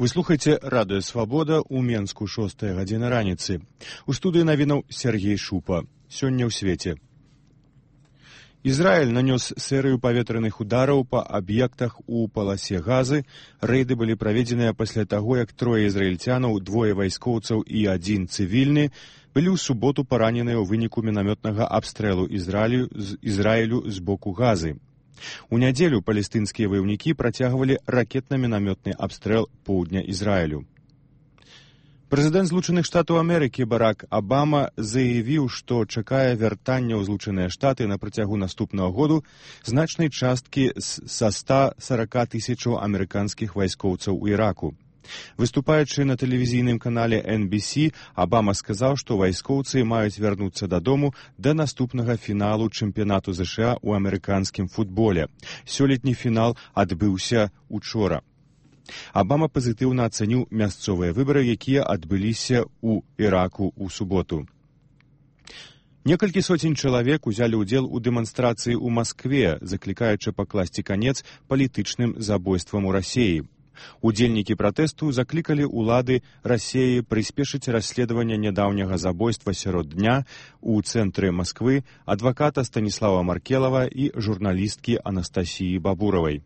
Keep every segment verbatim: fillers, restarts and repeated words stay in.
Вы слухаеце радыё Свабода ў Менску шостая гадзіна раніцы. У студыі навінаў Сергей Шупа. Сёння ў свеце. Ізраіль нанёс серыю паветраных удараў па аб'ектах у паласе Газы. Рэйды былі праведзеныя пасля таго, як трое ізраільцянаў, двое вайскоўцаў і адзін цывільны, былі ў суботу параненыя ў выніку мінамётнага абстрэлу Ізраілю з Ізраілю з боку Газы. У нядзелю палестынскія ваяўнікі працягвалі ракетна-мінамётны абстрэл поўдня Ізраілю. Прэзідэнт Злучаных Штатаў Амерыкі Барак Абама заявіў, што чакае вяртання ў Злучаныя Штаты на працягу наступнага году значнай часткі са ста сорока тысячаў амерыканскіх вайскоўцаў у Іраку. Выступаючы на тэлевізійным канале эн би сі, Абама сказаў, што вайскоўцы маюць вярнуцца дадому да наступнага фіналу чэмпіянату ЗША ў амерыканскім футболе. Сёлетні фінал адбыўся учора. Абама пазітыўна ацаніў мясцовыя выбары, якія адбыліся ў Іраку ў суботу. Некалькі соцень чалавек узялі ўдзел у дэманстрацыі ў Маскве, заклікаючы пакласці канец палітычным забойствам у Расіі. Удзельнікі пратэсту заклікалі ўлады Расіі прыспешыць расследаванне нядаўняга забойства сярод дня ў цэнтры Масквы адваката Станіслава Маркелава і журналісткі Анастасіі Бабуравай.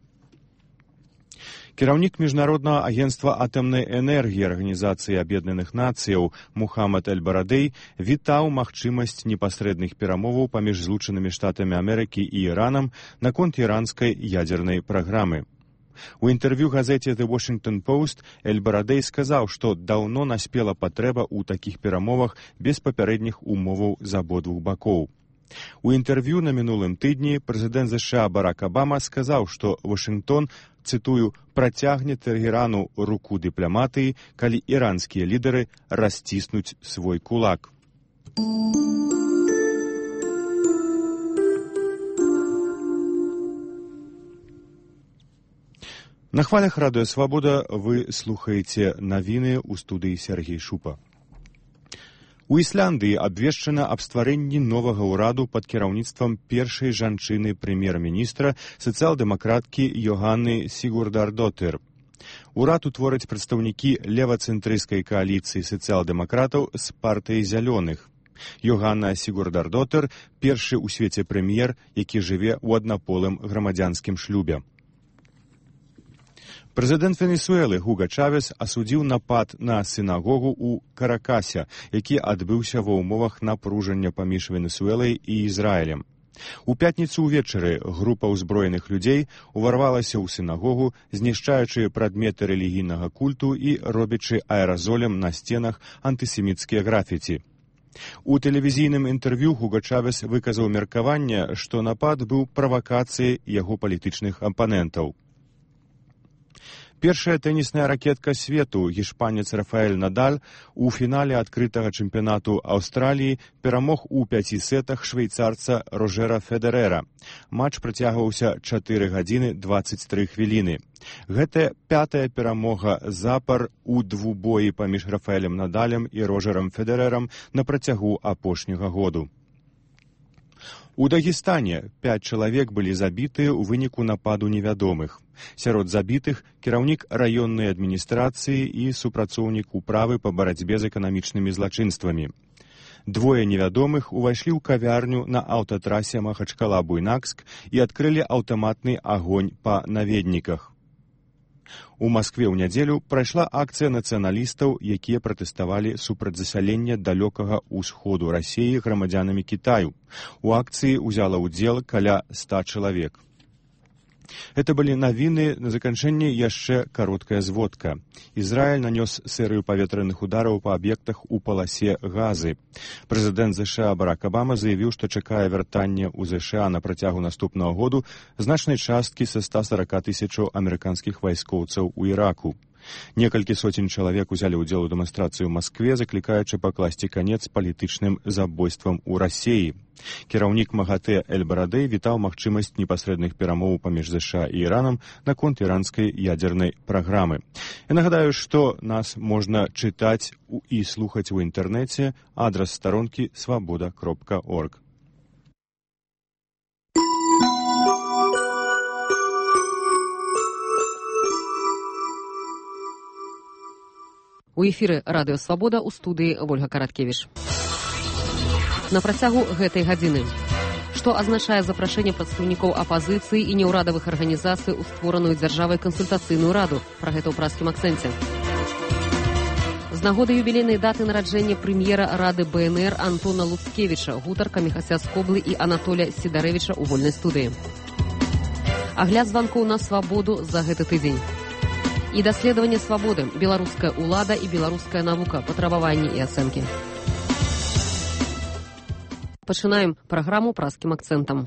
Кіраўнік Міжнароднага агенцтва атамнай энергіі Арганізацыі Аб'яднаных Нацыяў Мухаммад эль-Барадэй вітаў магчымасць непасрэдных перамоваў паміж Злучанымі Штатамі Амерыкі і Іранам наконт іранскай ядзернай праграмы. У інтэрв'ю газеце The Washington Post эль-Барадэй сказаў, што даўно наспела патрэба ў такіх перамовах без папярэдніх умоваў з абодвух бакоў. У інтэрв'ю на мінулым тыдні прэзідэнт ЗША Барак Абама сказаў, што Вашынгтон, цытую, працягне Тэхерану руку дыпламатыі, калі іранскія лідары расціснуць свой кулак. На хвалях радыё Свабода вы слухаеце навіны ў студыі Сергей Шупа. У Ісляндыі абвешчана аб стварэнні новага ўраду пад кіраўніцтвам першай жанчыны прэм'ер-міністра, сацыял-дэмакраткі Йоганны Сігурдардотыр. Урад утвораць прадстаўнікі левацэнтрысцкай кааліцыі сацыял-дэмакратаў з партыі зялёных. Йоганна Сігурдардотыр – першы ў свеце прэм'ер, які жыве ў аднаполым грамадзянскім шлюбе. Прэзідэнт Венесуэлы Хуга Чавес асудзіў напад на сінагогу ў Каракасе, які адбыўся ва ўмовах напружання паміж Венесуэлай і Ізраілем. У пятніцу ўвечары група ўзброеных людзей уварвалася ў сінагогу, знішчаючы прадметы рэлігійнага культу і робячы аэразолем на сценах антысеміцкія графіці. У тэлевізійным інтэрв'ю Хуга Чавес выказаў меркаванне, што напад быў правакацыяй яго палітычных апанентаў. Першая тэнісная ракетка свету, гішпанец Рафаэль Надаль, у фінале адкрытага чэмпіянату Аўстраліі перамог у пяці сетах швейцарца Рожэра Федерэра. Матч працягваўся чатыры гадзіны дваццаць тры хвіліны. Гэта пятая перамога запар у двубоі паміж Рафаэлем Надалем і Рожэрам Федерэрам на працягу апошняга году. У Дагестане пяць чалавек былі забітыя ў выніку нападу невядомых. Сярод забітых кіраўнік раённай адміністрацыі і супрацоўнік управы па барацьбе з эканамічнымі злачынствамі. Двое невядомых увайшлі ў кавярню на аўтатрасе Махачкала-Буйнакск і адкрылі аўтаматны агонь па наведніках. У Маскве ў нядзелю прайшла акцыя нацыяналістаў, якія пратэставалі супраць засялення далёкага ўсходу Расіі грамадзянамі Кітаю. У акцыі ўзяла ўдзел каля ста чалавек. Это былі навіны, на заканчэнне яшчэ кароткая зводка. Ізраіль нанёс серыю паветраных удараў па аб'ектах у паласе Газы. Прэзідэнт ЗША Барак Абама заявіў, што чакае вяртання ў ЗША на працягу наступнага году значнай часткі са ста сорока тысячаў амерыканскіх вайскоўцаў у Іраку. Некалькі соцень чалавек узялі ўдзел у дэманстрацыі ў Маскве, заклікаючы пакласці канец палітычным забойствам у Расіі. Кіраўнік МАГАТЭ эль-Барадэй вітаў магчымасць непасрэдных перамоў паміж ЗША і Іранам наконт іранскай ядзернай праграмы. Я нагадаю, што нас можна чытаць і слухаць у інтэрнэце, адрас старонкі свабода кропка орг. У эфіры радыё Свабода, у студыі Вольга Караткевіч. На працягу гэтай гадзіны. Што азначае запрашэнне прадстаўнікоў апазіцыі і неўрадавых арганізацый у створаную дзяржавай кансультацыйную раду? Пра гэта ў праскім акцэнце. З нагоды юбілейнай даты нараджэння прэм'ера рады бэ эн эр Антона Луцкевіча, гутарка Міхася Скоблы і Анатоля Сідарэвіча ў вольнай студыі. Агляд званкоў на свабоду за гэты тыдзень. І даследаванне свабоды, беларуская ўлада і беларуская навука, патрабаванні і ацэнкі. Пачынаем праграму праскім акцэнтам.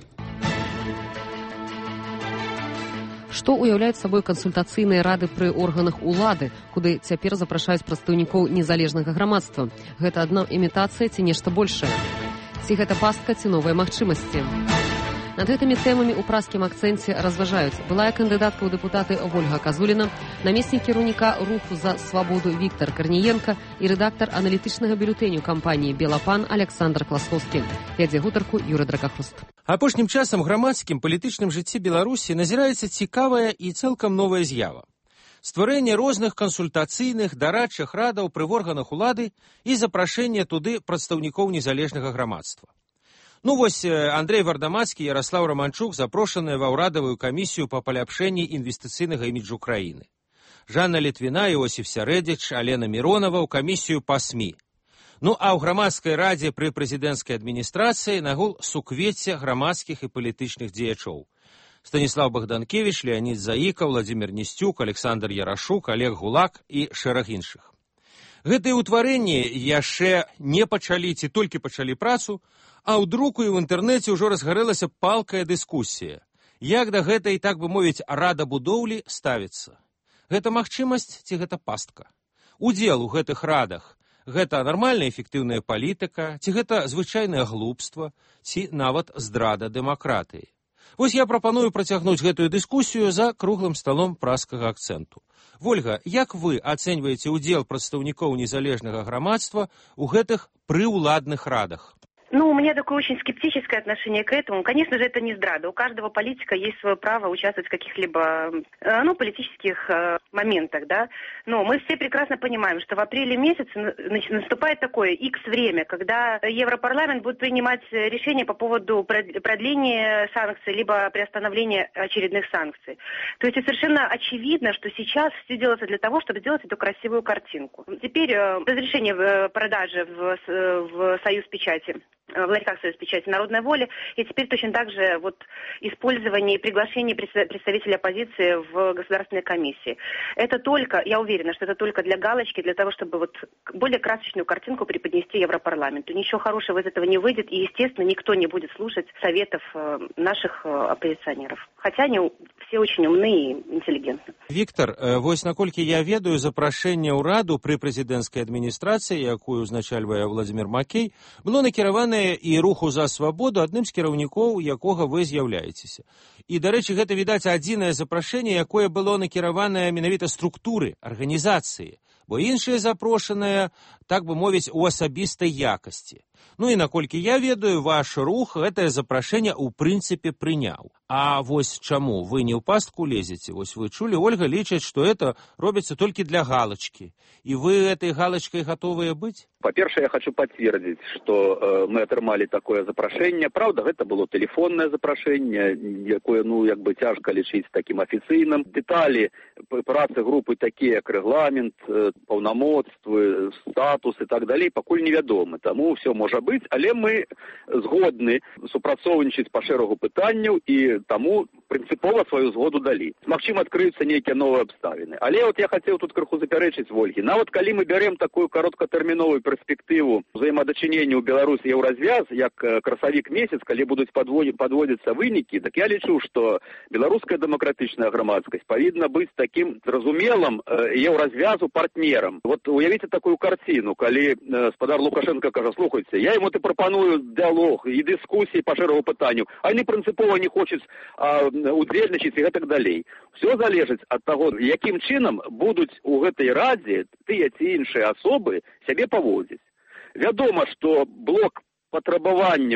Што ўяўляюць сабой кансультацыйныя рады пры органах улады, куды цяпер запрашаюць прадстаўнікоў незалежнага грамадства? Гэта адна імітацыя ці нешта большае? Ці гэта пастка, ці новыя магчымасці? Над гэтымі тэмамі ў праскім акцэнце разважаюць былая кандыдатка ў дэпутаты Вольга Казуліна, намеснік кіраўніка руху за свабоду Віктар Карніенка і рэдактар аналітычнага бюлетэню кампаніі «Белапан» Александр Класовскі. Вядзе гутарку Юры Дракахруст. Апошнім часам грамадскім палітычным жыцці Беларусі назіраецца цікавая і цалкам новая з'ява. Стварэнне розных кансультацыйных дарадчых радаў пры органах улады і запрашэнне туды прадстаўнікоў незалежнага грамадства. Ну вось Андрей Вардамацкі і Ярослав Романчук запрошаныя ва ўрадавую камісію па паляпшэнні інвестыцыйнага іміджу краіны. Жанна Літвіна, Іосіф Сярэдзіч, Алена Міронова ў камісію па СМІ. Ну а ў грамадскай радзе пры прэзідэнцкай адміністрацыі нагул суквецце грамадскіх і палітычных дзеячоў. Станіслав Богданкевич, Леонід Заіка, Владзімір Несцюк, Александр Ярашук, Олег Гулак і шэраг іншых. Гэтыя ўтварэнні яшчэ не пачалі ці толькі пачалі працу, а ў друку і ў інтэрнэце ўжо разгарэлася палкая дыскусія. Як да гэтай, так бы мовіць, рада будоўлі ставіцца? Гэта магчымасць ці гэта пастка? Удзел у гэтых радах – гэта нармальная эфектыўная палітыка, ці гэта звычайнае глупства, ці нават здрада дэмакратыі? Вось я прапаную працягнуць гэтую дыскусію за круглым сталом праскага акцэнту. Вольга, як вы ацэньваеце ўдзел прадстаўнікоў незалежнага грамадства ў гэтых прыўладных радах? Ну, у меня такое очень скептическое отношение к этому. Конечно же, это не здрада. У каждого политика есть свое право участвовать в каких-либо, ну, политических э, моментах, да. Но мы все прекрасно понимаем, что в апреле месяце наступает такое икс-время, когда Европарламент будет принимать решения по поводу продления санкций, либо приостановления очередных санкций. То есть совершенно очевидно, что сейчас все делается для того, чтобы сделать эту красивую картинку. Теперь э, разрешение продажи в, в Союз печати, в ларьках «Союз печати», «Народная воля», и теперь точно так же вот использование и приглашение представителей оппозиции в государственной комиссии. Это только, я уверена, что это только для галочки, для того, чтобы вот более красочную картинку преподнести Европарламенту. Ничего хорошего из этого не выйдет, и, естественно, никто не будет слушать советов наших оппозиционеров. Хотя они все очень умные и интеллигентны. Віктор, вось наколькі я ведаю, запрашэнне ўраду пры прэзідэнцкай адміністрацыі, якую узначальвае Владзімір Макей, было накіраванае і руху за свабоду, адным з кіраўнікоў якога вы з'яўляецеся. І, дарэчы, гэта, відаць, адзінае запрашэнне, якое было накіраванае менавіта структуры, арганізацыі, бо іншыя запрошаныя, так бы мовіць, у асабістай якасці. Ну і наколькі я ведаю, ваш рух гэтае запрашэнне ў прынцыпе прыняў. А вось чаму вы не ў пастку лезеце? Вось вы чулі, Ольга лічыць, што это робіцца толькі для галочки. І вы этой галочкой готовыя быць? Па-першае, я хочу пацвердзіць, што э, мы атрымалі такое запрашэнне. Праўда, гэта было тэлефоннае запрашэнне, якое, ну, як бы цяжка лічыць такім афіцыйным. Дэталі працы групы такія, як рэгламент, э, паўнамоцтвы, статус і так далей, пакуль невядомы. Таму ўсё можа быць, але мы згодны супрацоўнічаць па шэрагу пытанняў і таму прынцыпова сваю згоду далі. Магчыма, адкрыюцца нейкія новыя абставіны. Але от я хацеў тут крыху запярэчыць Вольгі. Нават калі мы бярем такую кароткатэрміновую перспектыву взаимодочинения у Беларуси и Еўразвяз, як красавік месяц, калі будуць подводиться вынікі, так я лічу, что беларуская демократичная громадскость повинна быть таким зразумелым Еўразвязу партнером. Вот уявите такую картину, калі спадар Лукашенко кажа: слухайте, я ему ты пропоную диалог и дискуссии по шэрагу пытанню, а они принципово не хочуць удзельнічаць и так далей. Все залежыць от того, яким чынам будуць у гэтай радзе тыя ці іншыя асобы сябе паводзіць. Вядома, што блок патрабаванняў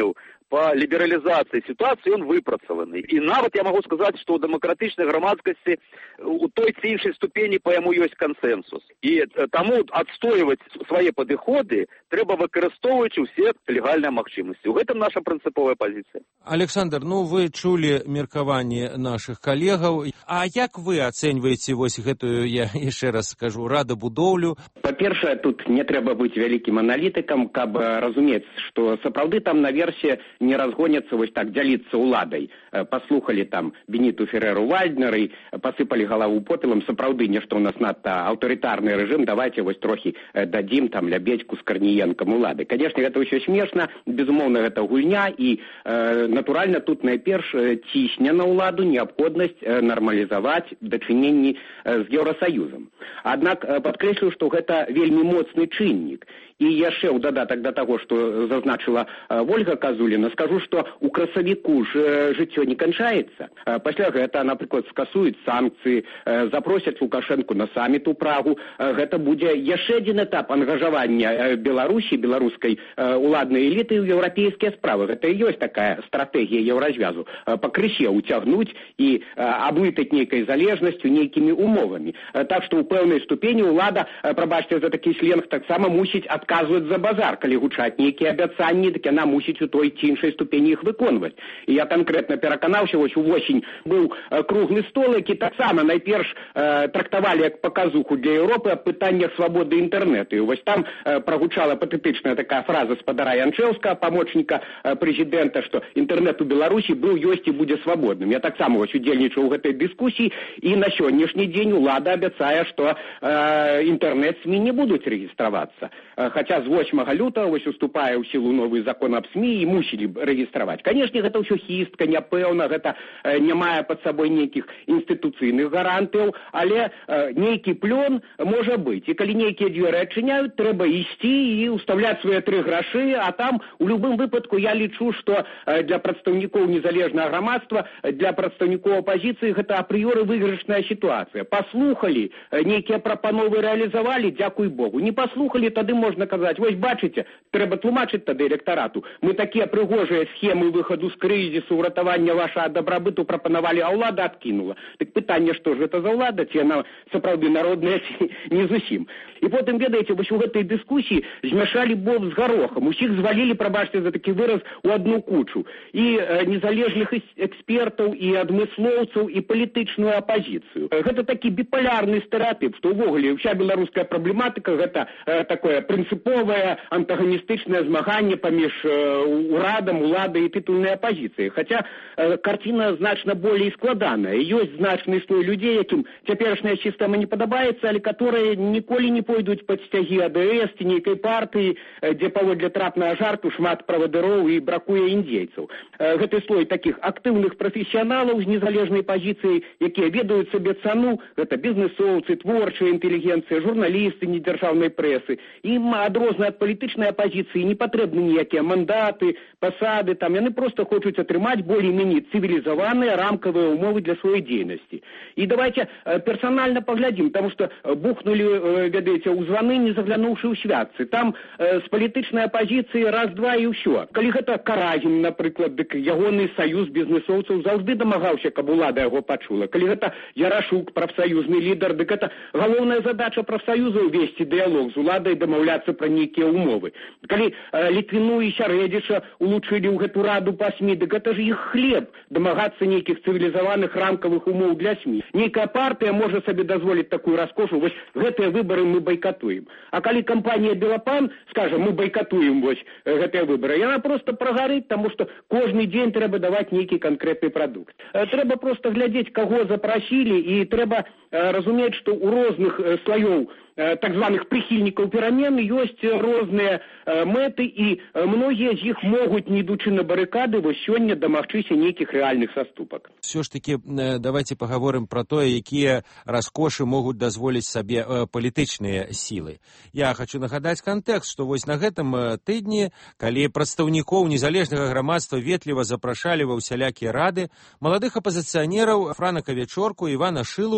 по лібералізацыі сітуацыі ён выпрацаваны. І нават я магу сказаць, што ў дэмакратычнай грамадскасці у той ці іншай ступені па яму ёсць кансэнсус. І таму адстойваць свае падыходы трэба выкарыстоўваючы ўсе легальныя магчымасці. У гэтым наша прынцыповая пазіцыя. Александр, ну вы чулі меркаванне нашых калегаў. А як вы ацэньваеце вось гэтую, я яшчэ раз скажу, радабудоўлю? Па-першае, тут не трэба быць вялікім аналітыкам, каб разумець, што сапраўды там наверсе не разгоняцца вось так дзяліцца ўладай. Паслухалі там Беніту Фереру Вальднера, пасыпалі галаву попелам, сапраўды нешта ў нас надта аўтарытарны рэжым, давайте вось трохі дадзім там Лябедзьку з Карніенкам улады. Канешне, гэта ўсё смешна, безумоўна, гэта гульня, і э, натуральна тут найперш цісне на ўладу неабходнасць нармалізаваць дачыненні з Еўрасаюзам. Аднак падкрэслю, што гэта вельмі моцны чыннік. І яшчэ ў дадатак да таго, што зазначыла Вольга Казуліна, скажу, што ў красавіку ж жыццё не канчаецца. Пасля гэта, напрыклад, скасуюць санкцыі, запросяць Лукашэнку на саміт у Прагу. Гэта будзе яшчэ адзін этап ангажавання Беларусі, беларускай уладнай эліты ў еўрапейскія справы. Гэта і ёсць такая стратэгія еўразвязу. Пакрысе ўцягнуць і аблытаць нейкай залежнасцю, нейкімі умовамі. Так што ў пэўнай ступені ўлада, прабачце за такі сленг, таксама мусіць адказваць за базар. Калі гучаць нейкія абяцанні, так яна мусіць у той ці іншай ступені іх выконваць. І я канкрэтна пераканаўся, вось увосень быў круглы стол, які таксама найперш э, трактавалі як паказуху для Еўропы аб пытаннях свабоды інтэрнэту. І вось там э, прагучала патэтычная такая фраза спадара Янчэўскага, памочніка э, прэзідэнта, што інтэрнэт у Беларусі быў, ёсць і будзе свабодным. Я таксама вось удзельнічаў у гэтай дыскусіі, і на сённяшні дзень улада абяцае, што э, інтэрнэт СМІ не будуць рэгістравацца. Хаця з восьмага лютага вось уступае ў сілу новы закон аб СМІ і мусілі б рэгістраваць. Канешне, гэта ўсё хістка, няпэўна, гэта э, не мае пад сабой нейкіх інстытуцыйных гарантыяў, але э, нейкі плён можа быць. І калі нейкія дзверы адчыняюць, трэба ісці і ўстаўляць свае тры грашы, а там у любым выпадку я лічу, што э, для прадстаўнікоў незалежнага грамадства, для прадстаўнікоў апазіцыі гэта апрыёры выйгрышная сітуацыя. Паслухалі, э, нейкія прапановы рэалізавалі, дзякуй Богу. Не паслухалі, тады можна казаць, вось бачыце, трэба тлумачыць тады электарату. Мы такія прыгожыя схемы выхаду з крызісу, ўратавання вашага дабрабыту прапанавалі, а ўлада адкінула. Так пытанне, што ж гэта за ўлада, ці яна сапраўды народная, ці не зусім. І потым, ведаеце, вось у гэтай дыскусіі змяшалі боб з гарохам. Усіх звалілі, прабачце за такі выраз, у адну кучу. І э, незалежных экспертаў, і адмыслоўцаў, і палітычную апазіцыю. Гэта такі біполярны стэрэатып, што ўвогуле ўся беларуская праблематыка гэта э, такое прынцыповае антаганістычнае змаганне паміж э, урадам, уладай і тытульнай апазіцыяй. Хаця э, карціна значна болей складаная. Ёсць значны слой людзей, якім цяперашняя сістэма не падабаецца, але которые ніколі не пойдуць пад сцягі А Д С ці нейкай партыі, дзе паводле трапнага жарту шмат правадыроў і бракуе індзейцаў. Гэты слой такіх актыўных прафесіяналаў з незалежнай пазіцыяй, якія ведаюць сабе цану, гэта бізнесоўцы, творчая інтэлігенцыя, журналісты недзяржаўнай прэсы. Ім адрозныя ад палітычнай апазіцыі не патрэбны ніякія мандаты, пасады, там яны проста хочуць атрымаць болей-меней цывілізаваныя рамкавыя ўмовы для сваёй дзейнасці. І давайте персанальна паглядзім, таму што бухнулі, ведаеце, у званы, не заглянуўшы ў святцы. Там э, з палітычнай апазіцыі раз-два і ўсё. Калі гэта Карагін, напрыклад, дык ягоны саюз бізнесоўцаў заўжды дамагаўся, каб улада яго пачула. Калі гэта Ярашук, прафсаюзны лідар, дык гэта галоўная задача прафсаюзаў весці дыялог з уладай, дамаўляцца пра нейкія ўмовы. Калі э, Літвіну і Сярэдзіча улучылі ў гэту раду па СМІ, дык гэта ж іх хлеб, дамагацца нейкіх цывілізаваных рамкавых умоў для СМІ. Нейкая партыя можа сабе дазволіць такую раскошу, вось гэтыя выбары мы байкатуем. А калі кампанія Белапан скажа, мы байкатуем вось гэтыя выбары, яна проста прагарыць, таму што кожны дзень трэба даваць нейкі канкрэтны прадукт. Трэба проста глядзець, каго запрасілі, і трэба разумець, што ў розных слаёў так званых прыхільнікаў перамен ёсць розныя мэты, і многія з іх могуць, не ідучы на барыкады, вось сёння дамагчыся нейкіх рэальных саступак. Все ж таки давайте паговорым пра тое, якія раскошы могуць дазволіць сабе палітычныя сілы. Я хочу нагадаць кантэкст, што вось на гэтым тыдні, калі прадстаўнікоў незалежнага грамадства ветліва запрашалі ва ўсялякія рады, маладых апазіцыянераў Франака Вечорку, Івана Шылу гвалтам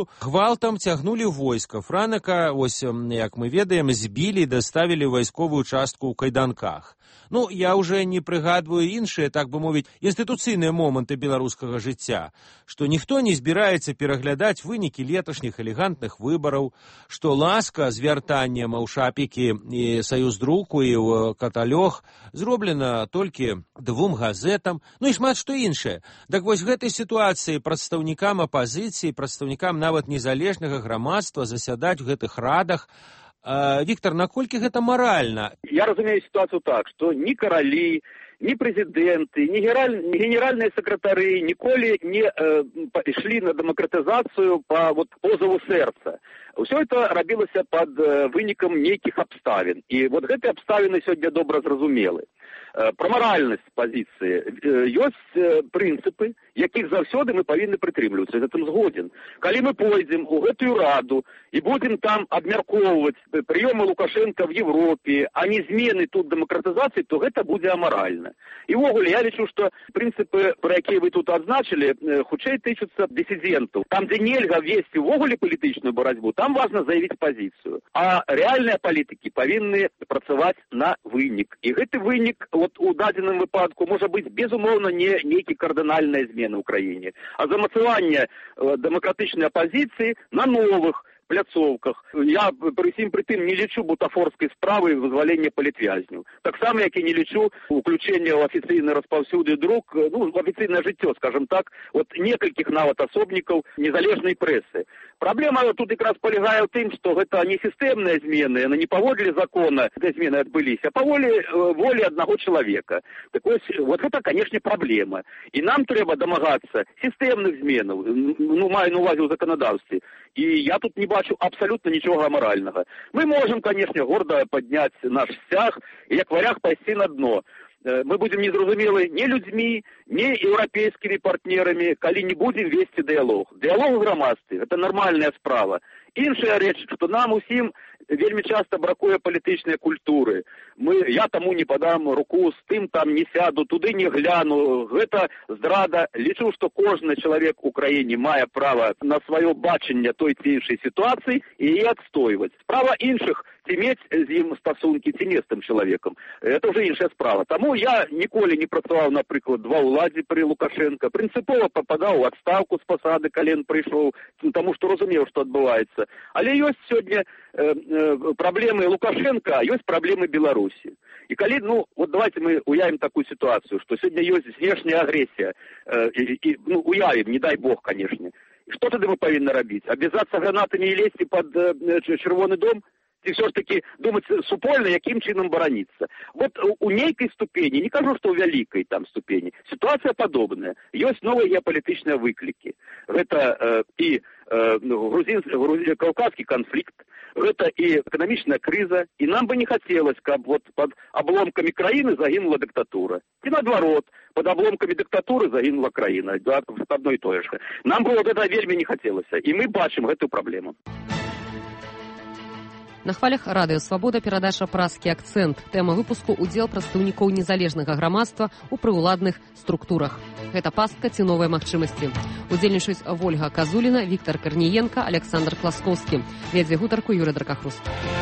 гвалтам цягнулі войска. Франака, ось, як мы ведаем, збілі і даставілі вайсковую частку ў кайданках. Ну, я уже не прыгадваю іншыя, так бы мовіць, інстытуцыйныя моманты беларускага жыцця, што ніхто не збіраецца пераглядаць вынікі леташніх элегантных выбараў, што ласка з вяртаннем ў шапікі і саюздруку і ў каталёг зроблена толькі двум газетам, ну і шмат што іншае. Так вось гэтай сітуацыі прадстаўнікам апазіцыі, прадстаўнікам нават незалежнага грамадства засядаць у гэтых радах. Виктор, наколькі гэта маральна? Я разумею ситуацию так, что ни короли, ни президенты, ни генеральные секретари ніколи не э, шли на демократизацию по вот, позову сердца. Все это робилося под э, вынікам нейкіх абставін. И вот гэтыя абставіны сегодня добра зразумелы. Э, про моральность позиции. Э, ёсць э, принципы, якіх заўсёды мы павінны прытрымлівацца. З гэтым згоден. Калі мы пойдзем у гэтую раду и будем там абмяркоўваць прыёмы Лукашенко в Европе, а не змены тут демократизации, то гэта будзе амаральна. И увогуле, я лічу, что принципы, про якія вы тут адзначылі, э, хутчэй тычуцца диссидентов. Там, где нельга весці увогуле палітычную барацьбу, там важно заявить позицию. А реальные политики повинны працаваць на вынік. И гэты вынік вот, у дадзеным выпадку может быть, безумоўно, не нейкі кардынальная змена в Украине, а замацаванне э, демократичной оппозиции на новых пляцоўках. Я пры сім пры тым не лічу бутафорскай справы вызвалення палітвязняў. Таксама, як і не лічу уключэння ў афіцыйны распаўсюды друк, ну, в афіцыйнае жыццё, скажем так, вот некалькіх нават асобнікаў незалежнай прэсы. Праблема тут якраз палягае ў тым, што гэта не сістэмныя змены, яны не паводле закона, де змены адбыліся, а паволі волі аднаго чалавека. Так вось, вот гэта, канешне, праблема. І нам трэба дамагацца сістэмных зменаў, ну, маю на увазе ў заканадаўстве. И я тут не бачу абсолютно ничего аморального. Мы можем, конечно, гордо поднять наш стяг и, як варяг, пойти на дно. Мы будем незразумелы ни людьми, ни европейскими партнерами, коли не будем вести диалог. Диалог в громадстве – это нормальная справа. Іншая рэч, што нам усім вельмі часта бракуе палітычнай культуры. Мы, я таму не падам руку, з тым там не сяду, туды не гляну. Гэта здрада. Лічу, што кожны чалавек у краіне мае права на сваё бачанне той ці іншай сітуацыі і яе адстойваць. Справа іншых, ці мець з ім стасункі, ці не з тым чалавекам. Это ўжо іншая справа. Таму я ніколі не працаваў, напрыклад, два ўладзе пры Лукашенко. Прынцыпова пападаў у адстаўку з пасады, калі ён прыйшоў, таму што разумеў, што адбываецца. Але ёсць сёння э, э, праблемы Лукашенко, а ёсць праблемы Беларусі. І калі, ну, вот давайте мы уявім такую ситуацию, что сегодня есть внешняя агрессия, э, и, и, ну, уявім, не дай бог, конечно. Что тогда мы повинны робить? Обвязаться гранатами и лезть под э, Червоный дом? И все ж таки думать супольно, яким чином борониться. Вот у нейкой ступени, не кажу, что у великой там ступени, ситуация подобная. Есть новые геополитичные выклики. Это э, и э, грузин, грузин, кавказский конфликт, это и экономичная криза. И нам бы не хотелось, как вот под обломками краины загинула диктатура. И наоборот, под обломками диктатуры загинула краина. Да, одно и то же. Нам бы вот это вельми не хотелось. И мы бачим эту проблему. На хвалях радыё «Свабода» перадача «Празкі акцэнт». Тэма выпуску – удзел прадстаўнікоў незалежнага грамадства ў прыўладных структурах. Гэта пастка ці новыя магчымасці. Удзельнічаюць Вольга Казуліна, Віктор Карніенка, Александр Класкоўскі. Вядзе гутарку Юрый Дракахруст.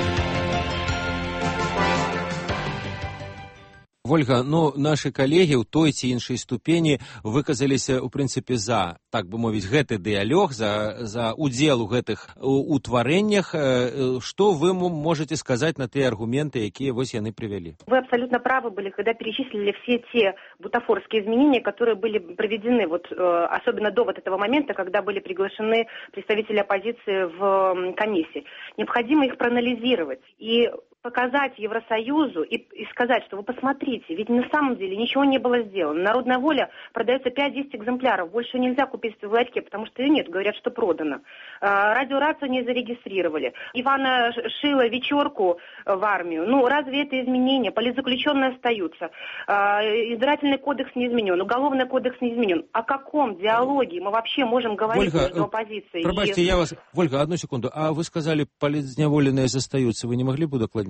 Вольга, ну, наши коллеги ў той ці іншай ступені выказаліся, у прынцыпе, за, так бы мовіць, гэты дыялог, за, за удзел у гэтых утварэннях. Что вы можете сказать на те аргументы, якія вось яны привели? Вы абсолютно правы были, когда перечислили все те бутафорские изменения, которые были проведены, вот, особенно до вот этого момента, когда были приглашены представители оппозиции в комиссии. Необходимо их проанализировать и показать Евросоюзу и, и сказать, что вы посмотрите, ведь на самом деле ничего не было сделано. Народная воля продается пять-десять экземпляров, больше нельзя купить в ларьке, потому что ее нет, говорят, что продано. Радиорацию не зарегистрировали. Ивана Шила вечерку в армию. Ну, разве это изменения? Политзаключенные остаются. Избирательный кодекс не изменен, уголовный кодекс не изменен. О каком диалоге мы вообще можем говорить Ольга, между оппозицией? Пробачьте, и... я вас... Вольга, одну секунду. А вы сказали, политзневоленные остаются. Вы не могли бы докладнее?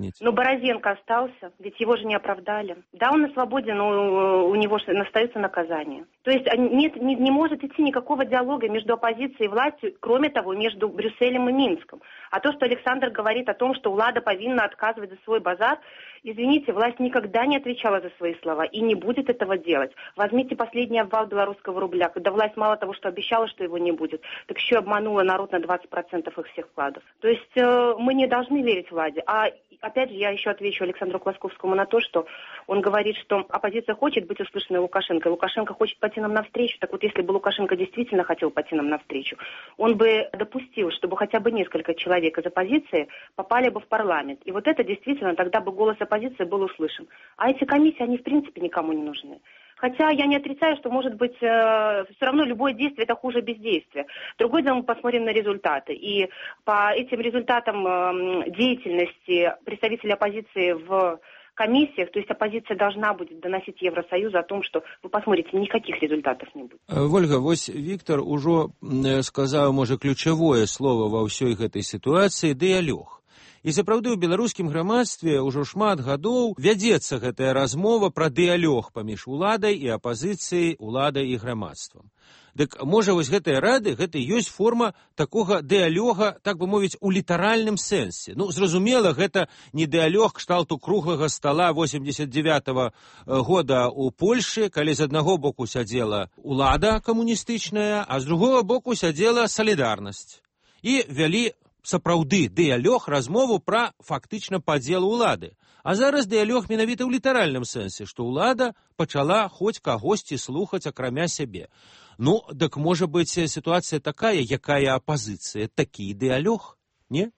разница? Но Борозенко остался, ведь его же не оправдали. Да, он на свободе, но у него остается наказание. То есть нет, не, не может идти никакого диалога между оппозицией и властью, кроме того, между Брюсселем и Минском. А то, что Александр говорит о том, что Улада повинна отказывать за свой базар, извините, власть никогда не отвечала за свои слова и не будет этого делать. Возьмите последний обвал белорусского рубля, когда власть мало того, что обещала, что его не будет, так еще обманула народ на двадцать процентов их всех вкладов. То есть э, мы не должны верить владе. А опять же, я еще отвечу Александру Класковскому на то, что он говорит, что оппозиция хочет быть услышанной Лукашенко, и Лукашенко хочет пойти нам навстречу. Так вот, если бы Лукашенко действительно хотел пойти нам навстречу, он бы допустил, чтобы хотя бы несколько человек из оппозиции попали бы в парламент. И вот это действительно, тогда бы голос оппозиции был услышан. А эти комиссии, они в принципе никому не нужны. Хотя я не отрицаю, что, может быть, э, все равно любое действие – это хуже бездействия. Другое дело, мы посмотрим на результаты. И по этим результатам э, деятельности представителей оппозиции в комиссиях, то есть оппозиция должна будет доносить Евросоюзу о том, что, вы посмотрите, никаких результатов не будет. Вольга, вось Виктор уже сказал, может, ключевое слово во всей этой ситуации – диалог. І сапраўды ў беларускім грамадстве ўжо шмат гадоў вядзецца гэтая размова пра дыялог паміж уладай і апазіцыяй, уладай і грамадствам. Дык, можа, вось гэтыя рады, гэта ёсць форма такога дыялога, так бы мовіць, у літаральным сэнсе. Ну, зразумела, гэта не дыялог кшталту круглага стала восемьдесят девятого года ў Польшы, калі з аднаго боку сядзела улада камуністычная, а з другого боку сядзела салідарнасць. І вялі сапраўды дыялог, размову пра фактычна падзел улады. А зараз дыялог менавіта ў літаральным сэнсе, што ўлада пачала хоць кагосьці слухаць акрамя сябе. Ну, дык можа быць сітуацыя такая, якая апазіцыя, такі дыялог, не?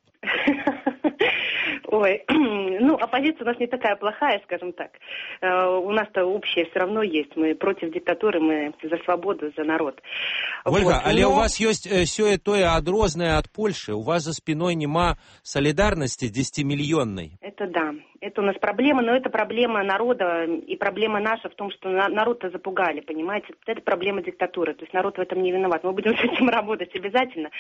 Ой, ну, оппозиция у нас не такая плохая, скажем так. У нас-то общее все равно есть. Мы против диктатуры, мы за свободу, за народ. Ольга, вот. але Но... у вас есть сёе-тое адрознае ад Польши. У вас за спиной нема солидарности десятимиллионной. Это да. Это у нас проблема, но это проблема народа и проблема наша в том, что народ-то запугали, понимаете? Это проблема диктатуры, то есть народ в этом не виноват. Мы будем с этим работать обязательно.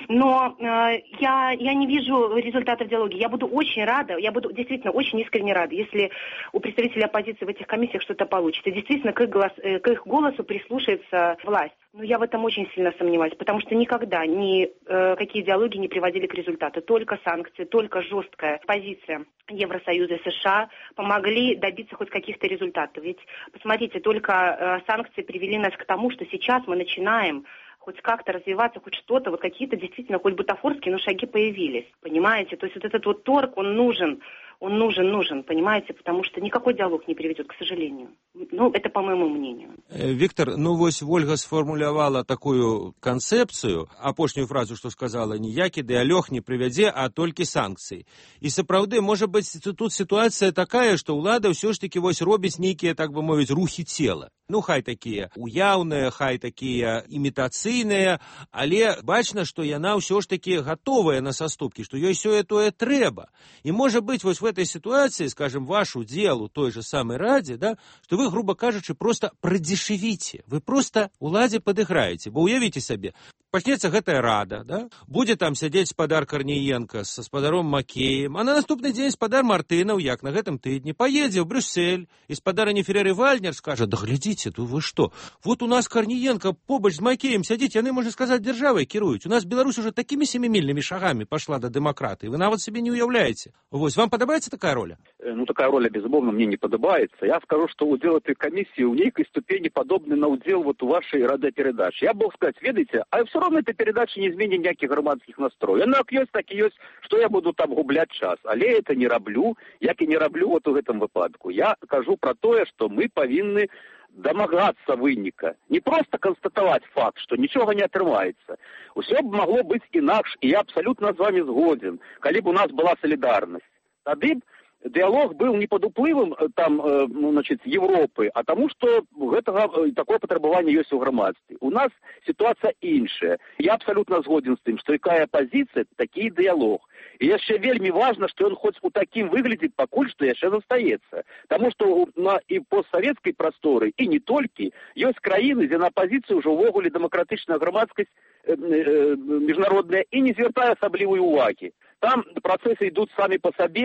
Но э, я, я не вижу результатов диалога. Я буду очень рада, я буду действительно очень искренне рада, если у представителей оппозиции в этих комиссиях что-то получится. И действительно к их, голос, э, к их голосу прислушается власть. Но я в этом очень сильно сомневаюсь, потому что никогда ни э, какие диалоги не приводили к результату. Только санкции, только жесткая позиция Евросоюза и США помогли добиться хоть каких-то результатов. Ведь, посмотрите, только э, санкции привели нас к тому, что сейчас мы начинаем хоть как-то развиваться, хоть что-то, вот какие-то действительно, хоть бутафорские, но шаги появились, понимаете? То есть вот этот вот торг, он нужен, он нужен, нужен, понимаете? Потому что никакой диалог не приведет, к сожалению. Ну, это по моему мнению. Виктор, ну вось Вольга сфармулявала такую канцэпцыю, апошнюю фразу, што сказала, ніякі дыялог не прывядзе, а толькі санкцыі. І сапраўды, можа быць, тут сітуацыя такая, што ўлада ўсё ж такі вось робіць нейкія, так бы мовіць, рухі цела. Ну, хай такія уяўныя, хай такія імітацыйныя, але бачна, што яна ўсё ж такі гатовая на саступкі, што ёй сёе-тое трэба. І можа быць, вось в этой ситуации, скажем, ваш удел у той же самой Раде, да, что вы, грубо кажучи, просто продешевите, вы просто уладе подыграете. Бо уявите себе, пачнецца гэтая Рада, да, будзе там сядзець спадар Карніенка са спадаром Макеем, а на наступны дзень спадар Мартынаў, як на гэтым тыдні, поедзе ў Брюссель, і спадар Аніферэр Вальнер скажа: да глядзіце, то вы што, вот у нас Карніенка побач з Макеем сядзіць, яны, можна сказаць, дзяржавай кіруюць. У нас Беларусь уже такими семимильными шагами пошла до демократии, вы нават себе не уявляете. Вось, вам подобается такая роля? Ну, такая роля, безумовно, мне не подобается. Я скажу, что удел этой комиссии у нейкой ступени подобный на удел вот у вашей радиопередачи. Я мог сказать, ведаете, а все равно эта передача не изменит никаких громадских настроев. Она как есть, так и есть, что я буду там гублять час. Але я это не роблю, як и не роблю вот в этом выпадку. Я кажу про то, что мы повинны домагацца выніка. Не просто констатовать факт, что ничего не отрывается. Все бы могло быть инакше, и я абсолютно с вами сгоден, коли бы у нас была солидарность. Тады диалог был не под уплывом там, ну, значит, Европы, а тому, что гэтага, такое потребование есть у громадстве. У нас ситуация иншая. Я абсолютно сгоден с тем, что якая позиция, такий диалог. И еще вельми важно, что он хоть у таким выглядит, покуль что еще застаецца. Потому что на и постсоветской просторы, и не только, есть краины, где на оппозицию уже увогуле демократичная громадскость э, э, международная и не звертая особливой уваги. Там процессы идут сами по себе,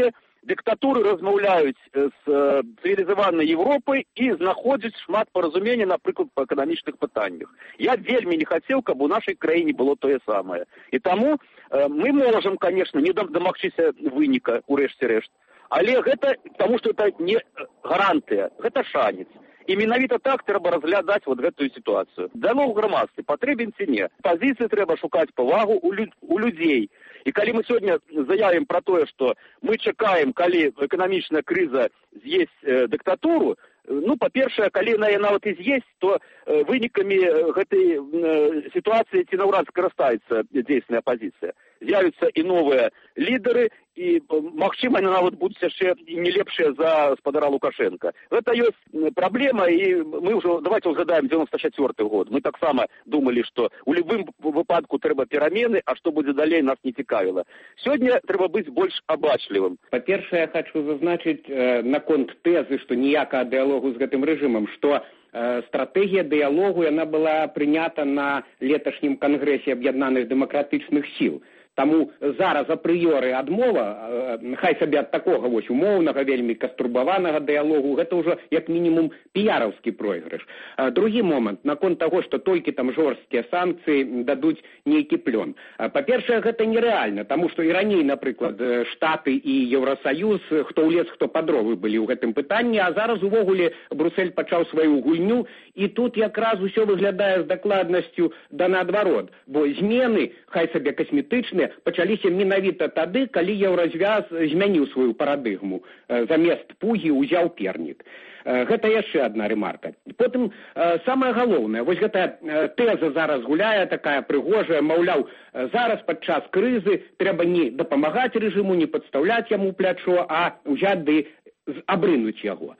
Дыктатуры размаўляюць з цывілізаванай Европай і знаходзяць шмат паразумення, напрыклад, па эканамічных пытаннях. Я вельмі не хацеў, каб у нашай краіне было тое самае. І таму мы можам, конечно, не дамагчыся выніка у рэшце рэшт, але гэта, таму што это не гарантыя, гэта шанец. І менавіта так трэба разглядаць вот гэтую сітуацыю. Дыялог у грамадстве патрэбен ці не? Пазіцыі трэба шукаць павагу у, люд... у людзей. І калі мы сёння заявім пра тое, што мы чакаем, калі эканамічная крыза з'есць э, дыктатуру, ну, па-першае, калі яна нават і з'есць, то э, вынікамі гэтай э, сітуацыі ці наўрад скарыстаецца дзейсная апазіцыя. З'явяцца і новыя лідары, і, магчыма, яны нават будуць яшчэ не лепшыя за спадара Лукашенка. Гэта ёсць праблема, і мы ўжо, давайте ўзгадаем дзевяносто чвёрты год. Мы таксама думалі, што ў любым выпадку трэба перамены, а што будзе далей, нас не цікавіла. Сёння трэба быць больш абачлівым. Па-першае, я хочу зазначыць э, наконт тэзы, што ніякага дыялогу з гэтым рэжымам, што э, стратэгія дыялогу яна была прынята на леташнім кангрэсе аб'яднаных дэмакратычных сіл. Таму зараз апрыёры адмова, хай сабе ад такога вось умоўнага, вельмі кастурбаванага дыялогу, гэта ўжо як мінімум піяраўскі пройгрыш. Другі момант, наконт таго, што толькі там жорсткія санкцыі дадуць нейкі плён. Па-першае, гэта нерэальна, таму што і раней, напрыклад, Штаты і Еўрасаюз, хто ў лес, хто па дровы былі ў гэтым пытанні, а зараз увогуле Брюссель пачаў сваю гульню, і тут якраз усё выглядае з дакладнасцю да наадварот, бо змены, хай сабе касметычныя, пачаліся менавіта тады, калі Еўразвяз змяніў сваю парадыгму. Замест пугі ўзяў пернік. Гэта яшчэ адна рэмарка. Потым, самае галоўнае, вось гэтая тэза зараз гуляе, такая прыгожая, маўляў, зараз падчас крызы трэба не дапамагаць рэжыму, не падстаўляць яму плячо, а ўзяць ды абрынуць яго.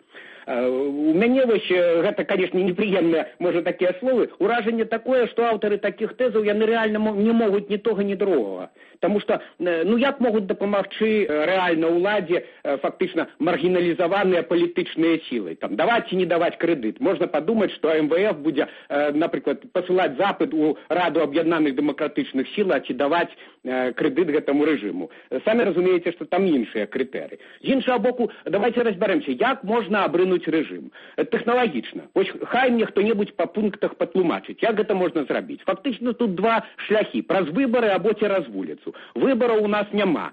У мяне вось гэта, канешне, непрыемныя, можа, такія словы, уражанне такое, што аўтары такіх тэзаў яны рэальна не могуць ні тога, ні другога. Таму што, ну, як могуць дапамагчы рэальна ўладзе фактычна маргіналізаваныя палітычныя сілы? Там даваць ці не даваць крэдыт. Можна падумаць, што эм вэ эф будзе, напрыклад, пасылаць запыт у Раду аб'яднаных дэмакратычных сіл, ці даваць крэдыт гэтаму рэжыму. Самі разумееце, што там іншыя крытэрыі. З іншага боку, давайте разбяремся, як можна абрынуць рэжым. Тэхналагічна. Вось хай мне хто-небудзь па пунктах патлумачыць, як гэта можна зрабіць. Фактычна тут два шляхі, праз выбары або цераз вуліцу. Выбараў у нас няма.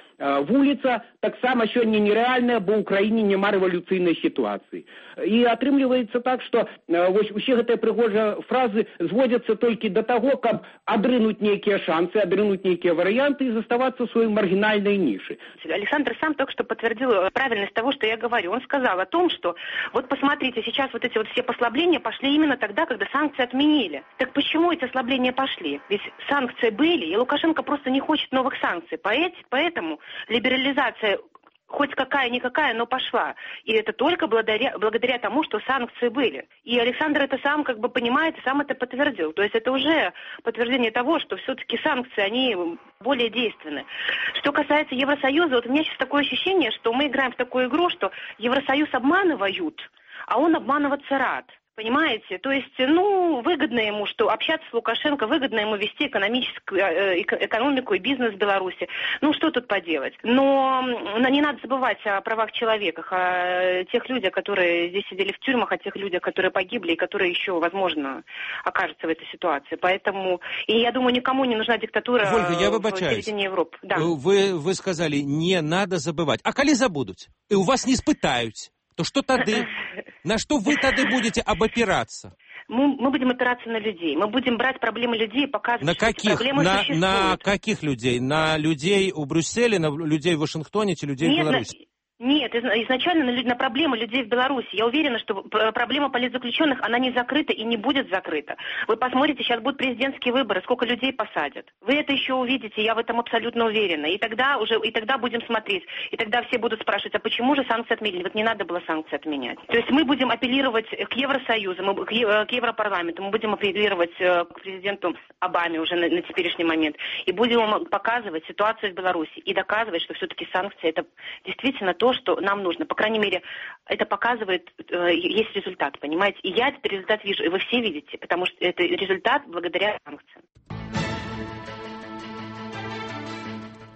Вуліца таксама сёння нерэальная, бо ў краіне няма рэвалюцыйнай сітуацыі. І атрымліваецца так, што вось усе гэтыя прыгожыя фразы зводзяцца толькі да таго, каб адрынуць нейкія шансы, адрынуць нейкія варыянты и заставаться в своей маргинальной нише. Александр сам только что подтвердил правильность того, что я говорю. Он сказал о том, что вот посмотрите, сейчас вот эти вот все послабления пошли именно тогда, когда санкции отменили. Так почему эти ослабления пошли? Ведь санкции были, и Лукашенко просто не хочет новых санкций. Поэтому либерализация хоть какая-никакая, но пошла. И это только благодаря, благодаря тому, что санкции были. И Александр это сам как бы понимает и сам это подтвердил. То есть это уже подтверждение того, что все-таки санкции, они более действенны. Что касается Евросоюза, вот у меня сейчас такое ощущение, что мы играем в такую игру, что Евросоюз обманывают, а он обманываться рад. Понимаете? То есть, ну, выгодно ему, что общаться с Лукашенко, выгодно ему вести экономическую, э, экономику и бизнес в Беларуси. Ну, что тут поделать? Но не надо забывать о правах человека, о тех людях, которые здесь сидели в тюрьмах, о тех людях, которые погибли и которые еще, возможно, окажутся в этой ситуации. Поэтому, и я думаю, никому не нужна диктатура Ольга, я в середине Европы. Да. Вы, вы сказали, не надо забывать. А коли забудут? И у вас не испытают? То что тады? На что вы тады будете обопираться? Мы, мы будем опираться на людей. Мы будем брать проблемы людей и показывать, на что каких? эти проблемы на, существуют. На каких людей? На людей у Брюсселя, на людей в Вашингтоне, или людей Нет, в Беларуси? На... Нет, изначально на, на проблемы людей в Беларуси. Я уверена, что проблема политзаключенных, она не закрыта и не будет закрыта. Вы посмотрите, сейчас будут президентские выборы, сколько людей посадят. Вы это еще увидите, я в этом абсолютно уверена. И тогда уже, и тогда будем смотреть. И тогда все будут спрашивать, а почему же санкции отменили? Вот не надо было санкции отменять. То есть мы будем апеллировать к Евросоюзу, мы, к, к Европарламенту, мы будем апеллировать к президенту Обаме уже на, на теперешний момент. И будем показывать ситуацию в Беларуси и доказывать, что все-таки санкции это действительно то, что нам нужно. По крайней мере, это показывает, э, есть результат, понимаете? И я этот результат вижу, и вы все видите, потому что это результат благодаря санкциям.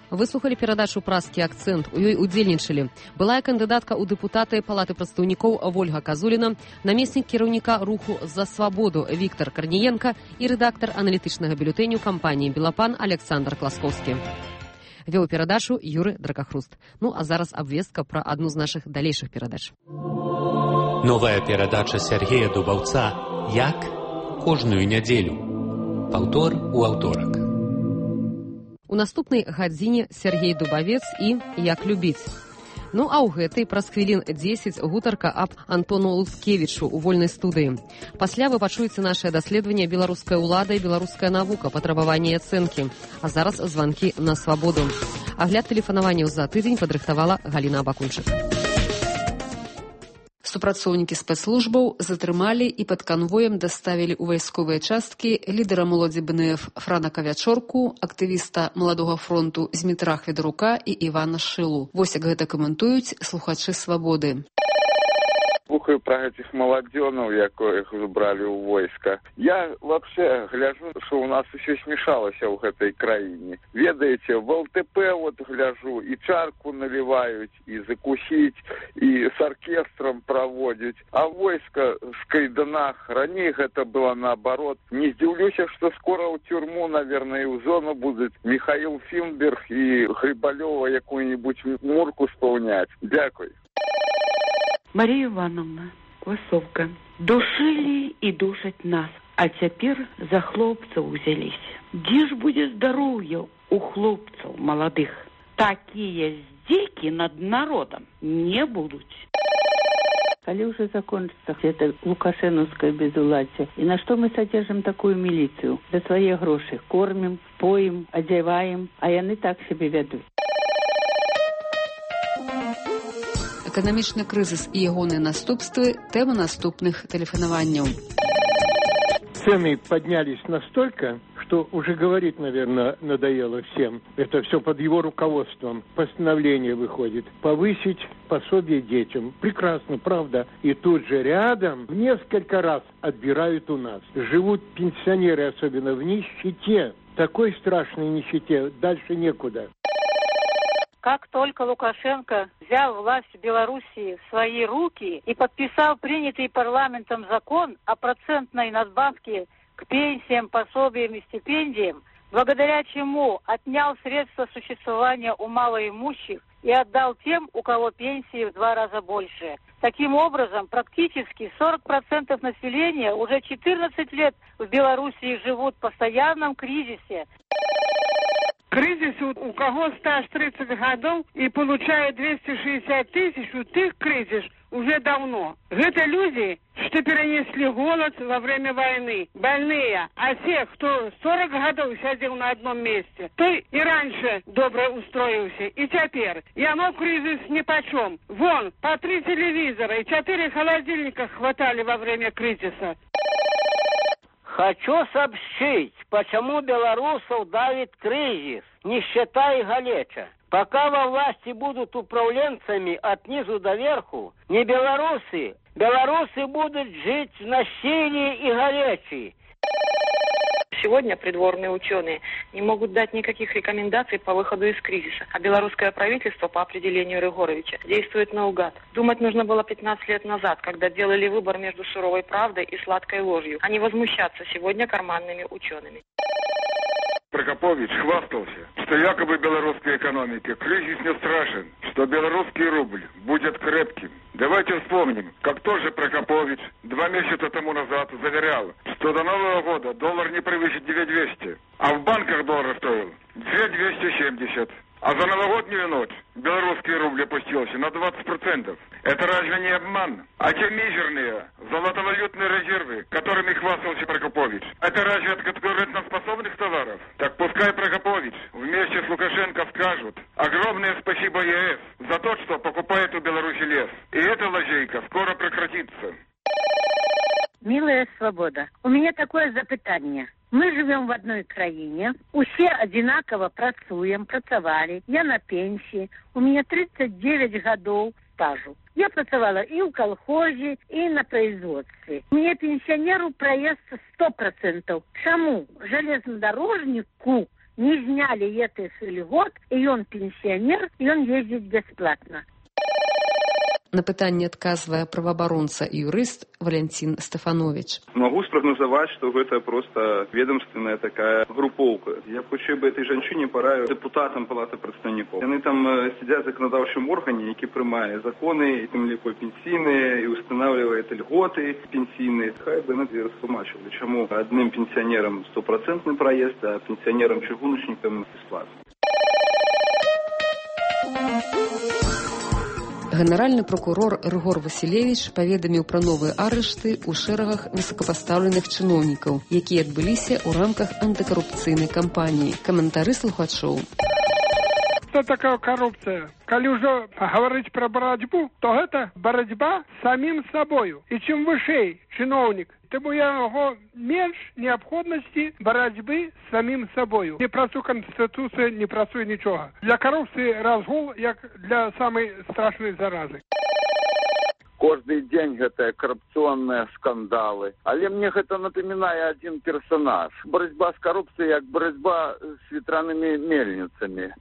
Выслухалі перадачу «Празкі акцэнт». У ёй удзельнічалі былая кандыдатка ў дэпутаты Палаты прадстаўнікоў Вольга Казуліна, намеснік кіраўніка руху «За свабоду» Віктор Карніенка і рэдактар аналітычнага бюлетэню кампаніі «Белапан» Александр Класкоўскі. Вёў перадачу Юры Дракахруст. Ну, а зараз абвестка пра адну з нашых далейшых перадач. Новая перадача Сергея Дубаўца «Як?» кожную нядзелю. Паўтор у аўторак. У наступнай гадзіне Сергей Дубавец і «Як любіць». Ну, а ў гэтай праз хвілін дзесяць гутарка аб Антону Луцкевічу ў вольнай студыі. Пасля вы пачуеце нашае даследаванне «Беларуская ўлада і беларуская навука. Патрабаванне і ацэнкі». А зараз званкі на свабоду. Агляд тэлефанаванняў за тыдзень падрыхтавала Галіна Абакунчык. Супрацоўнікі спецслужбаў затрымалі і пад канвоем даставілі ў вайсковыя часткі лідара моладзі бэ эн эф Франака Вячорку, актывіста Маладога фронту Змітра Хведарука і Івана Шылу. Вось як гэта каментуюць слухачы «Свабоды». Слухаю про этих молоденов, яких забрали у войска. Я вообще гляжу, что у нас еще смешалось в этой краине. Ведаете, в эл тэ пэ вот гляжу, и чарку наливают, и закусить, и с оркестром проводить. А войска в кайданах, ранее это было наоборот. Не здивлюсь, что скоро в тюрьму, наверное, и в зону будут Михаил Финберг и Хрибалева якую-нибудь мурку исполнять. Дякую. Мария Ивановна, Квасовка. Душили и душать нас, а теперь за хлопцев взялись. Где ж будет здоровье у хлопцев молодых? Такие здеки над народом не будут. Коли уже закончится это лукашеновское безуладие, и на что мы содержим такую милицию? За свои гроши кормим, поим, одеваем, а яны так себе ведут. Эканамічны крызіс і ягоныя наступствы – тэма наступных тэлефанаванняў. Цены поднялись настолько, что уже говорить, наверное, надоело всем. Это все под его руководством. Постановление выходит. Повысить пособие детям. Прекрасно, правда. И тут же рядом в несколько раз отбирают у нас. Живут пенсионеры, особенно в нищете. Такой страшной нищете. Дальше некуда. Как только Лукашенко взял власть в Белоруссии в свои руки и подписал принятый парламентом закон о процентной надбавке к пенсиям, пособиям и стипендиям, благодаря чему отнял средства существования у малоимущих и отдал тем, у кого пенсии в два раза больше. Таким образом, практически сорок процентов населения уже четырнадцать лет в Белоруссии живут в постоянном кризисе. Кризис, у кого стаж тридцать годов и получает двести шестьдесят тысяч, у тех кризис уже давно. Это люди, что перенесли голод во время войны, больные. А те, кто сорок годов сидел на одном месте, то и раньше добро устроился. И теперь. И оно кризис нипочем. Вон, по три телевизора и четыре холодильника хватали во время кризиса. Хочу сообщить, почему белорусов давит кризис, нищета и галеча. Пока во власти будут управленцами от низу до верху, не белорусы, белорусы будут жить в насилии и галечи. Сегодня придворные ученые не могут дать никаких рекомендаций по выходу из кризиса, а белорусское правительство по определению Рыгоровича действует наугад. Думать нужно было пятнадцать лет назад, когда делали выбор между суровой правдой и сладкой ложью, а не возмущаться сегодня карманными учеными. Прокопович хвастался, что якобы белорусской экономике кризис не страшен, что белорусский рубль будет крепким. Давайте вспомним, как тоже Прокопович два месяца тому назад заверял, что до Нового года доллар не превысит две тысячи двести, а в банках доллар стоил две тысячи двести семьдесят. А за новогоднюю ночь белорусский рубль опустился на двадцать процентов. Это разве не обман? А те мизерные золотовалютные резервы, которыми хвастался Прокопович, это разве от конкурентоспособных товаров? Так пускай Прокопович вместе с Лукашенко скажут огромное спасибо е эс за то, что покупает у Беларуси лес. И эта лазейка скоро прекратится. Милая Свобода, у меня такое запытание. Мы живем в одной краине, усе одинаково працуем, працавали. Я на пенсии, у меня тридцать девять годов стажу. Я працавала и в колхозе, и на производстве. Мне пенсионеру проезд сто процентов. Чему железнодорожнику не сняли этих льгот, и он пенсионер, и он ездит бесплатно. На пытанне адказвае праваабаронца і юрыст Валянцін Стефанович. Могу спрогнозовать, что это просто ведомственная такая групповка. Я хочу бы этой женщине пораю депутатам Палаты представников. Они там сидят в законодавчем органе, які приймає закони, і тим ліко пенсійні, і устанавливає льготи пенсійні. Хай би не розтлумачили, чому одним пенсіонерам стопроцентний проїзд, а пенсіонерам-чигуночникам бесплатно. Генеральны прокурор Рыгор Васілевіч паведаміў пра новыя арышты ў шэрагах высокапастаўленых чыноўнікаў, якія адбыліся ў рамках антыкарупцыйнай кампаніі. Каментары слухачоў. Что такое коррупция? Коли уже говорить про борьбу, то это борьба с самим собою. И чем выше чиновник, тем у него меньше необходимости борьбы с самим собою. Не працує Конституція, не працує нічого. Для коррупции разгул, як для самой страшной заразы. Каждый день это коррупционные скандалы. Але мне это напоминает один персонаж. Борьба с коррупцией, как борьба с ветряными мельницами.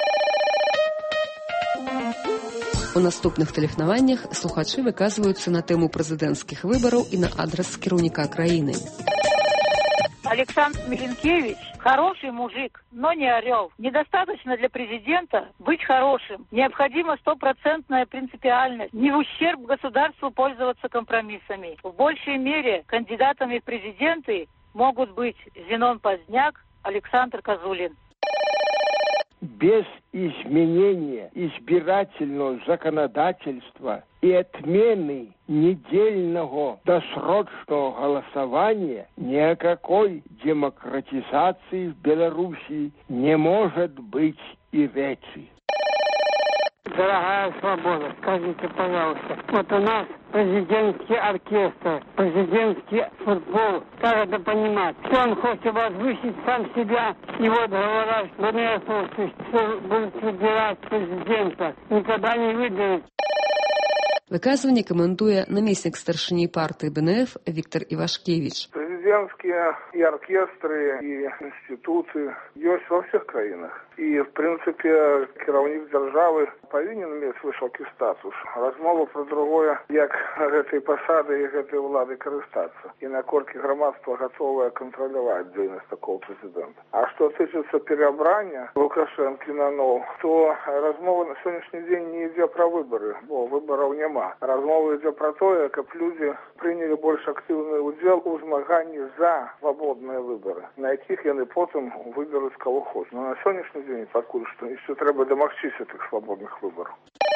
У наступных тэлефанаваннях слухачы выказваюцца на тэму прэзідэнцкіх выбараў і на адрес кіраўніка краіны. Александр Миленкевич хороший мужик, но не орел. Недостаточно для президента быть хорошим. Необходима стопроцентная принципиальность. Не в ущерб государству пользоваться компромиссами. В большей мере кандидатами в президенты могут быть Зенон Поздняк, Александр Козулин. Без изменения избирательного законодательства и отмены недельного досрочного голосования никакой демократизации в Беларуси не может быть и речи. Дорогая свобода, скажите, пожалуйста, вот у нас президентский оркестр, президентский футбол. Как это понимать? Что он хочет возвысить сам себя, и вот говорят, что будет выбирать президента, никогда не выберет. Выказывание коментуя наместник старшыні партии Бэ Эн Эф Виктор Ивашкевич. Президентские и оркестры, и институты есть во всех краинах. И, в принципе, кіраўнік державы повинен иметь высокий статус. Размова про другое, як этой посады и этой влады користаться. И наколькі громадство готовое контролировать деятельность такого президента. А что тычется переобрания Лукашенко на нов, то размова на сегодняшний день не идет про выборы, бо выборов нема. Размова идет про то, как люди приняли больше активный удел у змаганні за свободные выборы, на яких яны потом выберут кого хочет. Но на сегодняшний день пакуль что еще треба домагчись этих свободных выборов.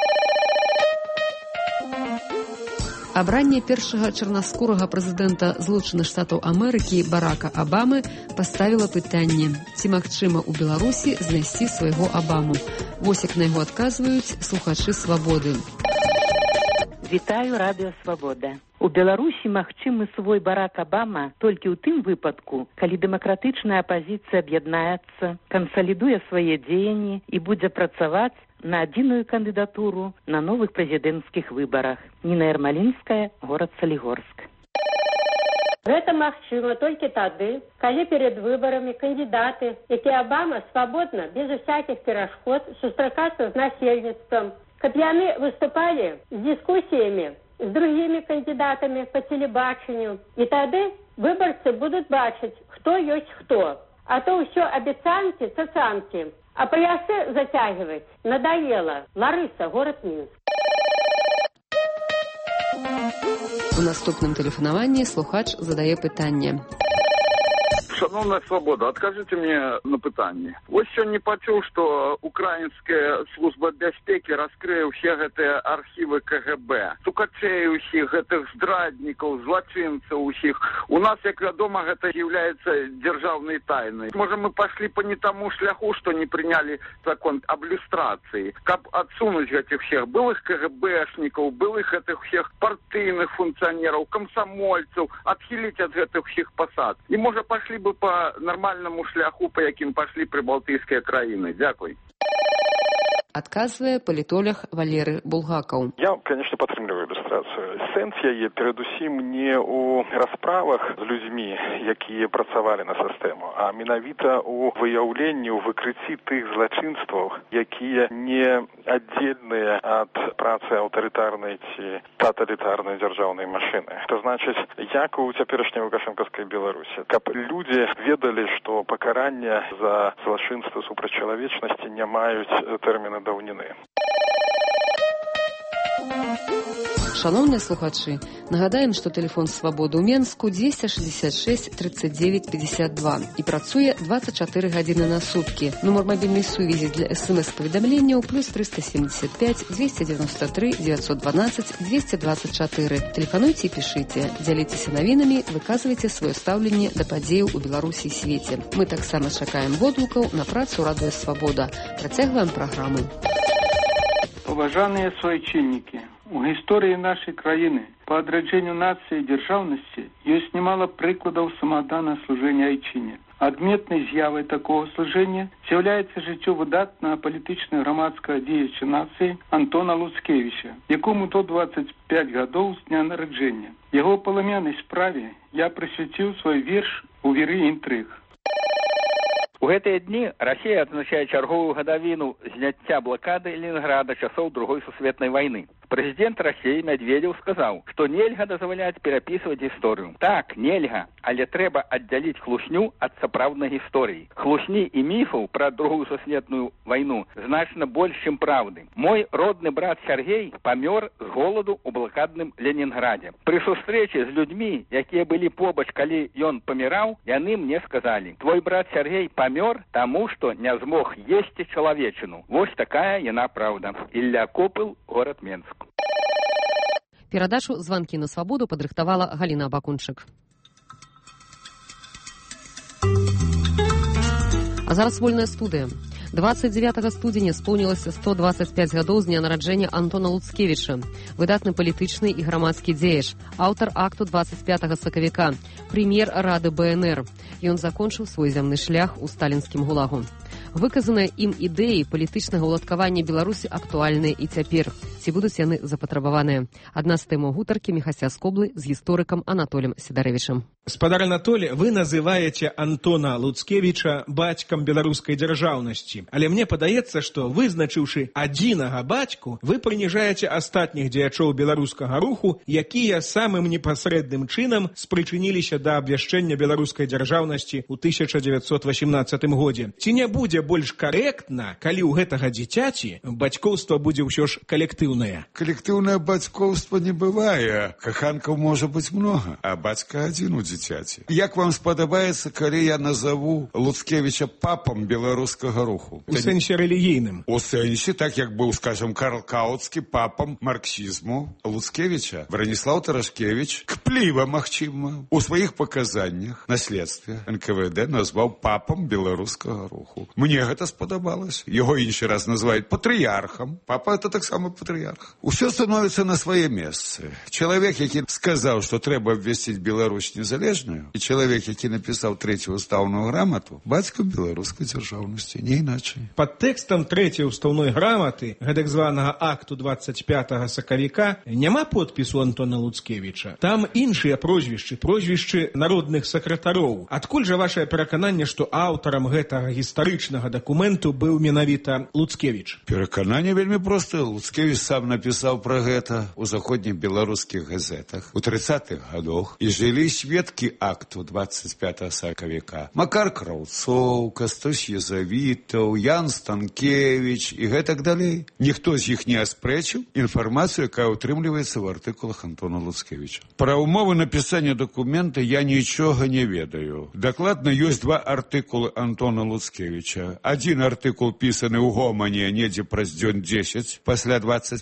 Абранне першага чарнаскурага прэзідэнта Злучаных Штатаў Амерыкі Барака Абамы паставіла пытанне, ці магчыма ў Беларусі знайсці свайго Абаму. Вось як на яго адказваюць слухачы свабоды. Вітаю, радыё Свабода. У Беларусі магчымы свой Барак Абама толькі ў тым выпадку, калі дэмакратычная апазіцыя аб'яднаецца, кансалідуе свае дзеянні і будзе працаваць на адзіную кандыдатуру на новых прэзідэнцкіх выбарах. Ніна Ярмалінская, горад Салігорск. Гэта магчыма толькі тады, калі перад выбарамі кандидаты, якія Абама свабодна, без усякіх перашкод, сустракацца з насельніцтвам, каб яны выступалі з дыскусіямі з другімі кандидатамі по телебаченню. І тады выбарцы будуць бачыць, хто ёсць хто. А то ўсё абяцанкі, цацанкі. А паясы затягивать надоело. Ларыса, город Минск. У наступным тэлефанаванні слухач задае пытанне. Шановная Свобода, откажите мне на пытанне. Вось сёння пачуў, што украінская служба бяспекі раскрые ўсе гэтыя архівы Ка Гэ Бэ. Цукачэй усіх, гэтых здраднікаў, злачынцаў усіх. У нас, як вядома, гэта является дзяржаўнай тайной. Можа, мы пошли по не тому шляху, што не приняли закон об люстрацыі. Каб адсунуць гэтых всех былых Ка Гэ Бэшнікаў, былых гэтых всех партыйных функцыянераў, камсамольцаў, адхіліць ад гэтых всех пасад. І можа, пошли бы по нормальному шляху, по яким пошли прибалтийские краины. Дякую. адказвае палітолог Валерый Булгакаў. Я, конечно, падтрымліваю ілюстрацыю. Сэнс яе перадусім не ў расправах з людзьмі, якія працавалі на сістэму, а менавіта ў выяўленні, ў выкрыцці тых злачынстваў, якія не аддзельныя ад працы аўтарытарнай ці таталітарнай дзяржаўнай машыны. То значыць, як у цяперашняй лукашэнкаўскай Беларусі, каб людзі ведалі, што пакарання за злачынствы супраць чалавечнасці не маюць тэрміны даўніны. Шановныя слухачы, нагадаем, што тэлефон «Свабоды» ў Менску дзвесце шэсцьдзесят шэсць тридцать девять пятьдесят два і працуе двадцать чатыры гадзіны на суткі. Нумар мабільнай сувязі для эс-эм-эс-паведамленняў плюс триста семьдесят пять двести девяносто три девятьсот двенадцать двести двадцать четыре. Тэлефануйце і пішыце, дзяліцеся навінамі, выказвайце сваё стаўленне да падзеяў у Беларусі і свеце. Мы таксама чакаем водгукаў на працу радыё «Свабода». Працягваем праграму. Уважаемые суайчыннікі, у гісторыі нашай краіны па адраджэнню нацыі і дзяржаўнасці ёсць немало прыкладаў самаадданага служэння айчыне. Адметнай з'явай такого служэння з'яўляецца жыццё выдатнага палітычнага грамадскага дзеяча нацыі Антона Луцкевіча, якому то двадцать пять гадоў з дня нараджэння. Яго паламянай справе я прысвяціў свой верш «У віры інтрыг». У гэтыя дні Расія адзначае чарговую гадавіну зняцця блакады Ленінграда часоў Другой сусветнай вайны. Прэзідэнт Расіі Медведзеў сказаў, што нельга дазваляць перапісваць гісторыю. Так, нельга, але трэба аддзяліць хлусню ад сапраўднай гісторыі. Хлусні і міфаў пра Другую сусветную вайну значна больш, чым праўды. Мой родны брат Сергей памёр з голаду ў блакадным Ленінградзе. Пры сустрэчы з людзьмі, якія былі побач, калі ён паміраў, яны мне сказалі: «Твой брат Сергей памёр таму, што не змог есці чалавечыну». Вось такая яна праўда. Ілля Копыл, горад Менск. Перадачу «Званкі на свабоду» падрыхтавала Галіна Абакунчык. А зараз вольная студыя. двадцать девятого студзеня споўнілася сто двадцать пять гадоў з дня нараджэння Антона Луцкевіча, выдатны палітычны і грамадскі дзеяч, аўтар акту двадцать пятого сакавіка, прэм'ер Рады бэ эн эр. Ён закончыў свой зямны шлях у сталінскім гулагу. Выказаныя ім ідэі палітычнага ўладкавання Беларусі актуальныя і цяпер. Ці будуць яны запатрабаваныя? Адна з тэмаў гутаркі Міхася Скоблы з гісторыкам Анатолем Сідарэвічам. Спадар Анатолий, вы называете Антона Луцкевича бацькам беларускай дзяржаўнасці. Але мне падаецца, што вызначыўшы адзінага бацьку, вы прыніжаеце астатніх дзеячоў беларускага руху, якія самым непасрэдным чынам спрычыніліся да абвяшчэння беларускай дзяржаўнасці ў тысяча девятьсот восемнадцатым годзе. Ці не будзе больш карэктна, калі ў гэтага дзіцяці бацькоўства будзе ўсё ж калектыўнае? Калектыўнае бацькоўства не бывае. Каханкаў можа быць многа, а бацька адзін у дзіцяці. Як вам спадабаецца, калі я назову Луцкевіча папам беларускага руху? У сэнсе рэлігійным. У сэнсе, так як быў, скажем, Карл Каутскі папам марксізму. Луцкевіча Браніслаў Тарашкевіч, кпліва, магчыма, у сваіх паказаннях на следстве эн ка вэ дэ назваў папам беларускага руху. Мне гэта спадабалася. Яго іншы раз называюць патрыярхам. Папа это таксама патрыярх. Усё становіцца на свае месцы. Чалавек, які сказаў, што трэба абвясціць Беларусь незалежную, і чалавек, які напісаў трэцюю ўстаўную грамату, бацька беларускай дзяржаўнасці, не іначай. Пад тэкстам трэцяй уставной граматы, гэтак званага акту двадцать пятого сакавіка, няма подпісу Антона Луцкевіча. Там іншыя прозвішчы, прозвішчы народных сакратароў. Адкуль жа вашае перакананне, што аўтарам гэтага гістарычнага дакументу быў менавіта Луцкевіч? Перакананне вельмі простае. Луцкевіч сам напісаў пра гэта ў заходніх беларускіх газетах у тридцатых гадах, і жылі сведкі акту двадцать пятого сакавіка. Макар Краўцоў, Кастусь Езавітаў, Ян Станкевіч і гэтак далей. Ніхто з іх не аспрэчыў інфармацыю, якая ўтрымліваецца ў артыкулах Антона Луцкевіча. Пра ўмовы напісання дакумента я нічога не ведаю. Дакладна ёсць два артыкулы Антона Луцкевіча. Адзін артыкул пісаны ў гомане недзе праз дзён дзесяць пасля двадцать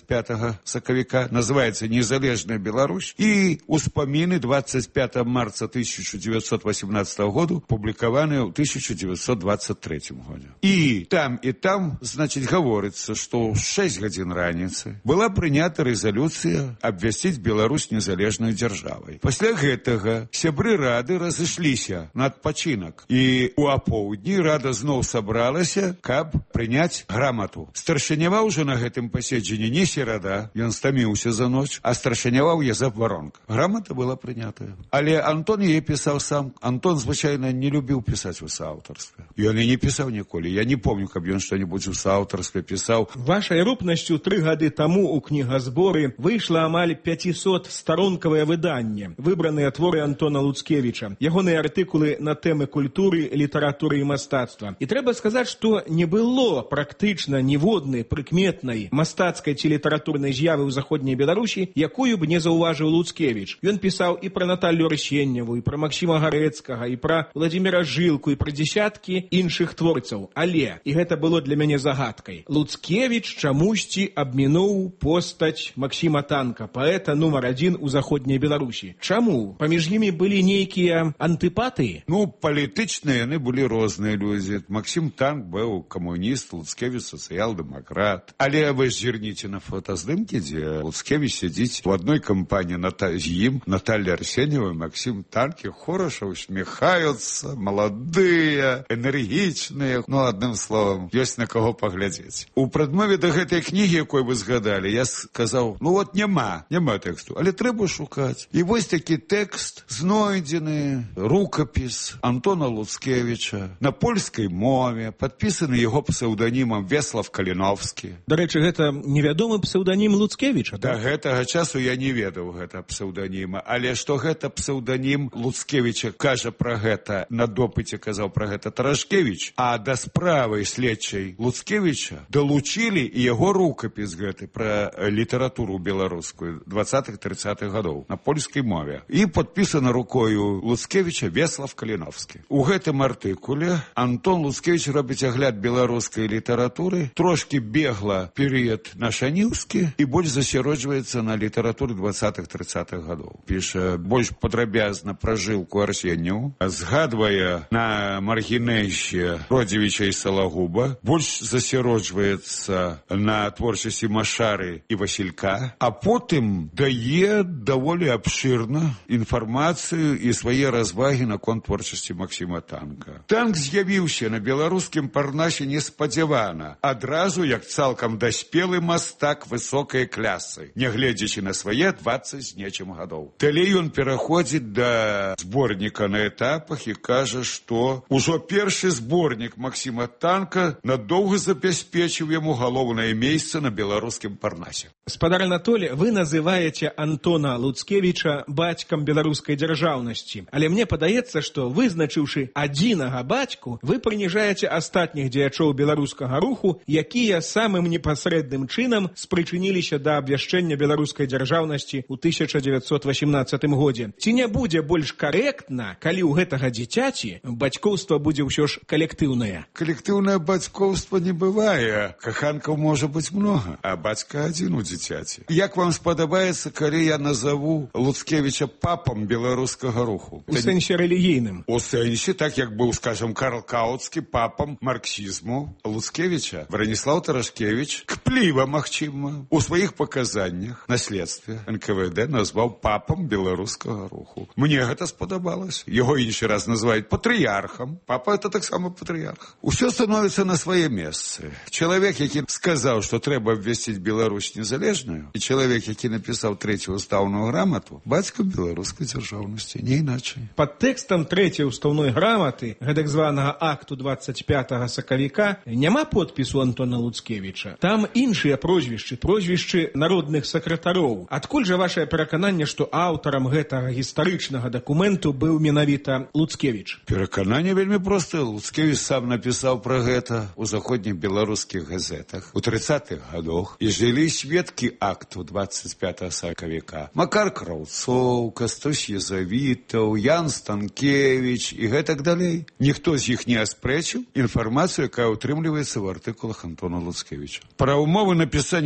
двадцать пятого сакавіка, называется «Незалежная Беларусь», и «Успомины» двадцать пятого марта тысяча девятьсот восемнадцатого года, публикованы в тысяча девятьсот двадцать третьем году. И там, и там, значит, говорится, что в шесть гадзін раніцы была прынята резолюция обвясціць Беларусь незалежной державой. После гэтага сябры рады разышліся на адпачынак, і у апоўдні рада зноў сабралася, каб прыняць грамату. Старшыняваў уже на гэтым паседжанні не серада, ён стаміўся за ноч, а старшыняваў Язэп Варонка. Грамата была прынятая. Але Антон яе пісаў сам. Антон, звычайна, не любіў пісаць у сааўтарстве. Ён і не пісаў ніколі. Я не помню, каб ён што-небудзь у сааўтарстве пісаў. Вашай рупнасцю тры гады таму ў кнігазборы выйшла амаль пяцісотстаронкавае выданне, выбраныя творы Антона Луцкевіча, ягоныя артыкулы на тэмы культуры, літаратуры і мастацтва. І трэба сказаць, што не было практычна ніводнай прыкметнай мастацкай ці літаратурнай з'явы ў заходняй Беларусі, якую б не заўважыў Луцкевіч. Ён пісаў і пра Наталлю Арсеньеву, і пра Максіма Гарэцкага, і пра Владзіміра Жылку, і пра дзесяткі іншых творцаў. Але, і гэта было для мяне загадкай, Луцкевіч чамусьці абмінуў постаць Максіма Танка, паэта нумар адзін у заходняй Беларусі. Чаму? Паміж імі былі нейкія антыпатыі? Ну, палітычныя яны былі розныя людзі. Максім Танк быў камуніст, Луцкевіч сацыял-дэмакрат. Але вы зірніце на фотаздымкі, дзе Луцкевіч сядзіць у адной кампаніі з ім, Наталья Арсеньева, Максим Танк, хороша усміхаюцца, маладыя, энергічныя. Ну, адным словам, ёсць на каго паглядзець. У прадмове да гэтай кнігі, якой вы згадалі, я сказаў, ну вот няма, няма тэксту, але трэба шукаць. І вось такі тэкст знойдзены, рукапіс Антона Луцкевіча на польскай мове, падпісаны яго псеўданімам Веслав Каліновскі. Дарэчы, гэта невядомы псеўданім Луцкевіча, да? Да гэтага часу я не ведаў гэта псеўданіма, але што гэта псеўданім Луцкевіча, кажа пра гэта, на допыце казаў пра гэта Тарашкевіч, а да справы следчай Луцкевіча далучілі і яго рукапіс гэты пра літаратуру беларускую двадцатых-трыццатых гадоў на польскай мове. І падпісана рукою Луцкевіча Веслав Каліновскі. У гэтым артыкуле Антон Луцкевіч робіць агляд беларускай літаратуры, трошкі бегла перыяд нашаніўскі і больш засяроджваецца на літаратуры двадцатых-трыццатых гадоў. Піша больш падрабязна пра Жылку Арсеньеву, згадвае на маргінэйще Родзівіча і Салагуба, больш засяроджваецца на творчасці Машары і Васілька, а потым дае даволі абшырна інфармацыю і свае развагі наконт творчасці Максіма Танка. Танк з'явіўся на беларускім парнасе неспадзявана, адразу як цалкам даспелы мастак высокай клясы, нягледзячы на свае дваццаць з нечым гадоў. Далей ён пераходзіць да зборніка на этапах і кажа, што ўжо першы зборнік Максіма Танка надоўга забяспечыў яму галоўнае месца на беларускім парнасе. Спадар Анатолий, вы называете Антона Луцкевича бацькам беларускай дзяржаўнасці, але мне падаецца, што вызначыўшы адзінага бацьку, вы прыніжаеце астатніх дзеячоў беларускага руху, якія самым непасрэдным чынам спрычыніліся да абвяшчэння беларускай дзяржаўнасці ў тысяча дзевяцьсот восемнадцатым годзе. Ці не будзе больш карэктна, калі ў гэтага дзіцяці бацькоўства будзе ўсё ж калектыўнае? Калектыўнае бацькоўства не бывае. Каханкаў можа быць многа, а бацька адзін у дзіцяці. Як вам спадабаецца, калі я назову Луцкевіча папам беларускага руху? У сэнсе рэлігійным. У сэнсе, так як быў, скажем, Карл Каутскі папам марксізму, Луцкевіча Браніслаў Тарашкевіч кпліва, магчыма, у сваіх паказаннях на следстве эн ка вэ дэ назваў папам беларускага руху. Мне гэта спадабалася. Яго іншы раз называюць патрыярхам. Папа это таксама патрыярх. Усё становіцца на свае месцы. Чалавек, які сказаў, што трэба абвясціць Беларусь незалежную, і чалавек, які напісаў трэцюю устаўную грамату, бацька беларускай дзяржаўнасці, не іначай. Пад тэкстам трэцяй устаўной граматы, гэтак званага акту двадцать пятага сакавіка, няма подпісу Антона Луцкевіча. Там іншыя прозвішчы, прозвішчы народных сакратароў. Адкуль жа вашае перакананне, што аўтарам гэтага гістарычнага дакументу быў менавіта Луцкевіч? Перакананне вельмі простае. Луцкевіч сам напісаў пра гэта ў заходніх беларускіх газетах у трыццатых гадах, і жылі сведкі акту двадцать пятага сакавіка. Макар Краўцоў, Кастусь Езавітаў, Ян Станкевіч і гэтак далей. Ніхто з іх не аспрэчыў інфармацыю, якая ўтрымліваецца ў артыкулах Антона Луцкевіча. Пра ўмовы напісання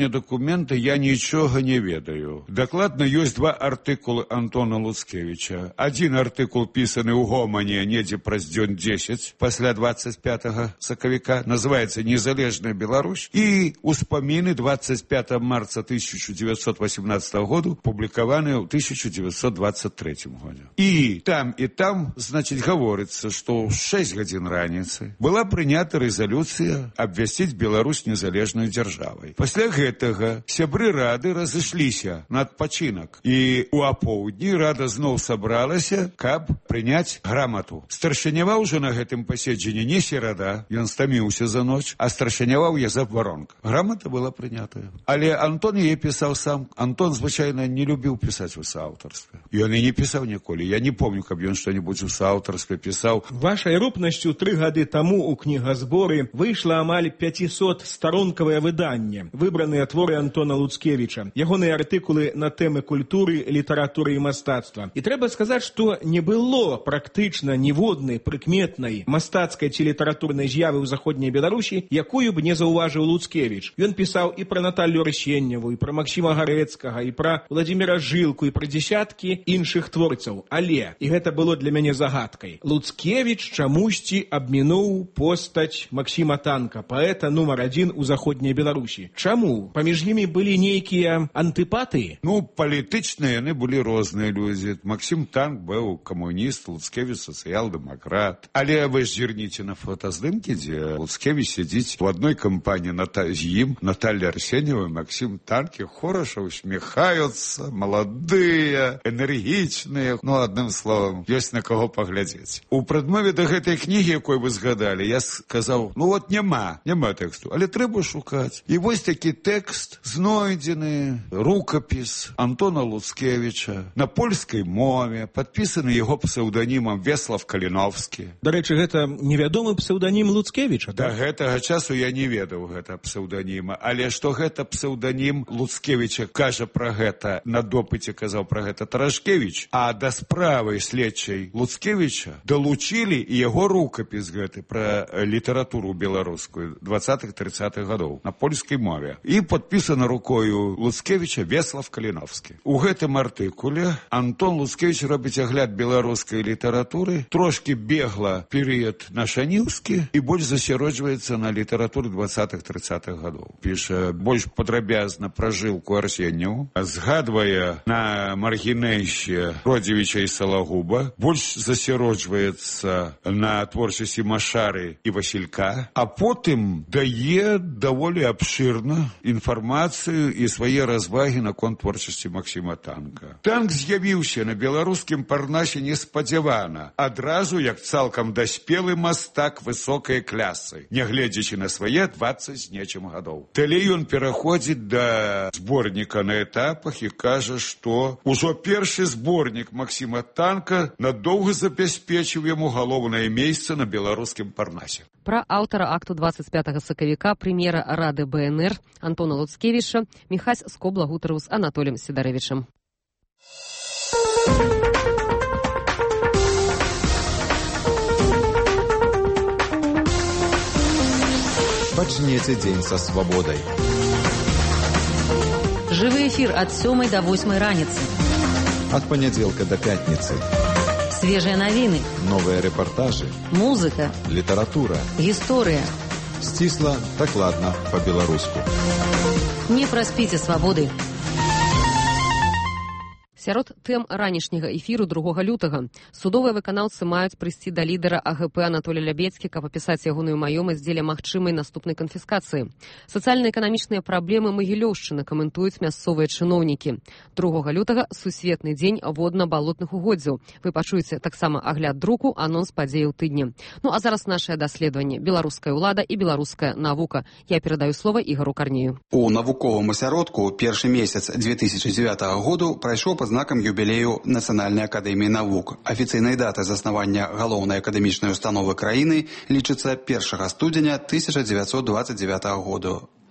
сёння дакументы я нічога не ведаю. Дакладна ёсць два артыкулы Антона Луцкевіча. Адзін артыкул пісаны ў гомане недзе праз дзён дзесяць пасля двадцать пятого сакавіка, называецца «Незалежная Беларусь», і ўспаміны двадцать пятого марца тысяча девятьсот восемнадцатого году, публікаваныя ў тысяча девятьсот двадцать третьем годзе. І там, і там, значит, гаворыцца, што ў шэсць гадзін раніцы была прынята рэзалюцыя абвясціць Беларусь незалежнай дзяржавай. Пасля гэтага сябры рады разышліся на адпачынак, і ў апоўдні рада зноў сабралася, каб прыняць грамату. Старшыняваў ужо на гэтым паседжанні не серада, ён стаміўся за ноч, а старшыняваў Язэп Воронка. Грамата была прынятая. Але Антон яе пісаў сам. Антон, звычайна, не любіў пісаць у сааўтарстве. Ён і не пісаў ніколі. Я не помню, каб ён што-небудзь у сааўтарстве пісаў. Вашай рупнасцю тры гады таму ў кнігазборы выйшла амаль пяцісотстаронкавае выданне, выбраныя творы Антона Луцкевіча, ягоныя артыкулы на тэмы культуры, літаратуры і мастацтва. І трэба сказаць, што не было практычна ніводнай прыкметнай мастацкай ці літаратурнай з'явы ў заходняй Беларусі, якую б не заўважыў Луцкевіч. Ён пісаў і пра Наталлю Рысенневу, і пра Максіма Гарэцкага, і пра Владзіміра Жылку, і пра дзесяткі іншых творцаў. Але, і гэта было для мяне загадкай, Луцкевіч чамусьці абмінуў постаць Максіма Танка, паэта нумар адзін у заходняй Беларусі. Чаму? Паміж імі былі нейкія антыпатыі? Ну, палітычныя яны былі розныя людзі. Максім Танк быў камуніст, Луцкевіч сацыял-дэмакрат. Але вы ж зірніце на фотаздымкі, дзе Луцкевіч сядзіць у адной кампаніі з ім, Наталля Арсеньева, Максім Танк, хораша усміхаюцца, маладыя, энергічныя. Ну, адным словам, ёсць на каго паглядзець. У прадмове да гэтай кнігі, якой вы згадалі, я сказаў, ну вот няма, няма тэксту, але трэба шукаць. І вось такі тэкст знойдзены, рукапіс Антона Луцкевіча на польскай мове, падпісаны яго псеўданімам Веслав Каліновскі. Дарэчы, гэта невядомы псеўданім Луцкевіча, да? Да гэтага часу я не ведаў гэта псеўданіма, але што гэта псеўданім Луцкевіча, кажа пра гэта, на допыце казаў пра гэта Тарашкевіч, а да справы следчай Луцкевіча далучілі і яго рукапіс гэты пра літаратуру беларускую двадцатых-трыццатых гадоў на польскай мове. І падпісана рукою Луцкевіча Веслав Каліновскі. У гэтым артыкуле Антон Луцкевіч робіць агляд беларускай літаратуры, трошкі бегла перыяд нашаніўскі і больш засяроджваецца на літаратуры двадцатых-трыццатых гадоў. Піша больш падрабязна пра Жылку Арсеньеву, згадвае на маргінэйще Родзевіча і Салагуба, больш засяроджваецца на творчасці Машары і Васілька, а потым дае даволі абшырна інфармацыю і свае развагі наконт творчасці Максіма Танка. Танк з'явіўся на беларускім парнасе неспадзявана, адразу як цалкам даспелы мастак высокай клясы, нягледзячы на свае двадцать з нечым гадоў. Далей ён пераходзіць да зборніка на этапах і кажа, што ўжо першы зборнік Максіма Танка надоўга забяспечыў яму галоўнае месца на беларускім парнасе. Пра аўтара акту двадцать пятого сакавіка прэм'ера Рады БНР Антона Луцкевіча Міхась Скобла гутарыў з Анатоліем Сідарэвічам. Пачніце дзень са свабодай. Жывы эфір ад сёмай да восьмай раніцы. Ад панядзелка да пятніцы. Свежыя навіны. Новыя рэпартажы. Музыка. Літаратура. Гісторыя. Сцісла, дакладна, па-беларуску. Не праспіце свабоды. Сярод тэм ранішняга эфіру другога лютага судовыя выканаўцы маюць прыйсці да лідара АГП Анатолія Лябедзькі, каб апісаць ягоную маёмасць дзеля магчымай наступнай канфіскацыі. Сацыяльна-эканамічныя праблемы Магілёўшчыны каментуюць мясцовыя чыноўнікі. другога лютага сусветны дзень водна-балотных угоддзяў. Вы пачуеце таксама агляд друку, анонс падзеяў тыдня. Ну а зараз нашае даследаванне беларуская ўлада і беларуская навука. Я перадаю слова Ігару Карнею. У навуковым асяродку першы месяц две тысячи девятого году прайшоў па знакам юбілею Нацыянальнай акадэміі навук. Афіцыйнай датай заснавання галоўнай акадэмічнай установы краіны лічыцца першага студзеня тысяча дзевяцьсот двадцать девятого году.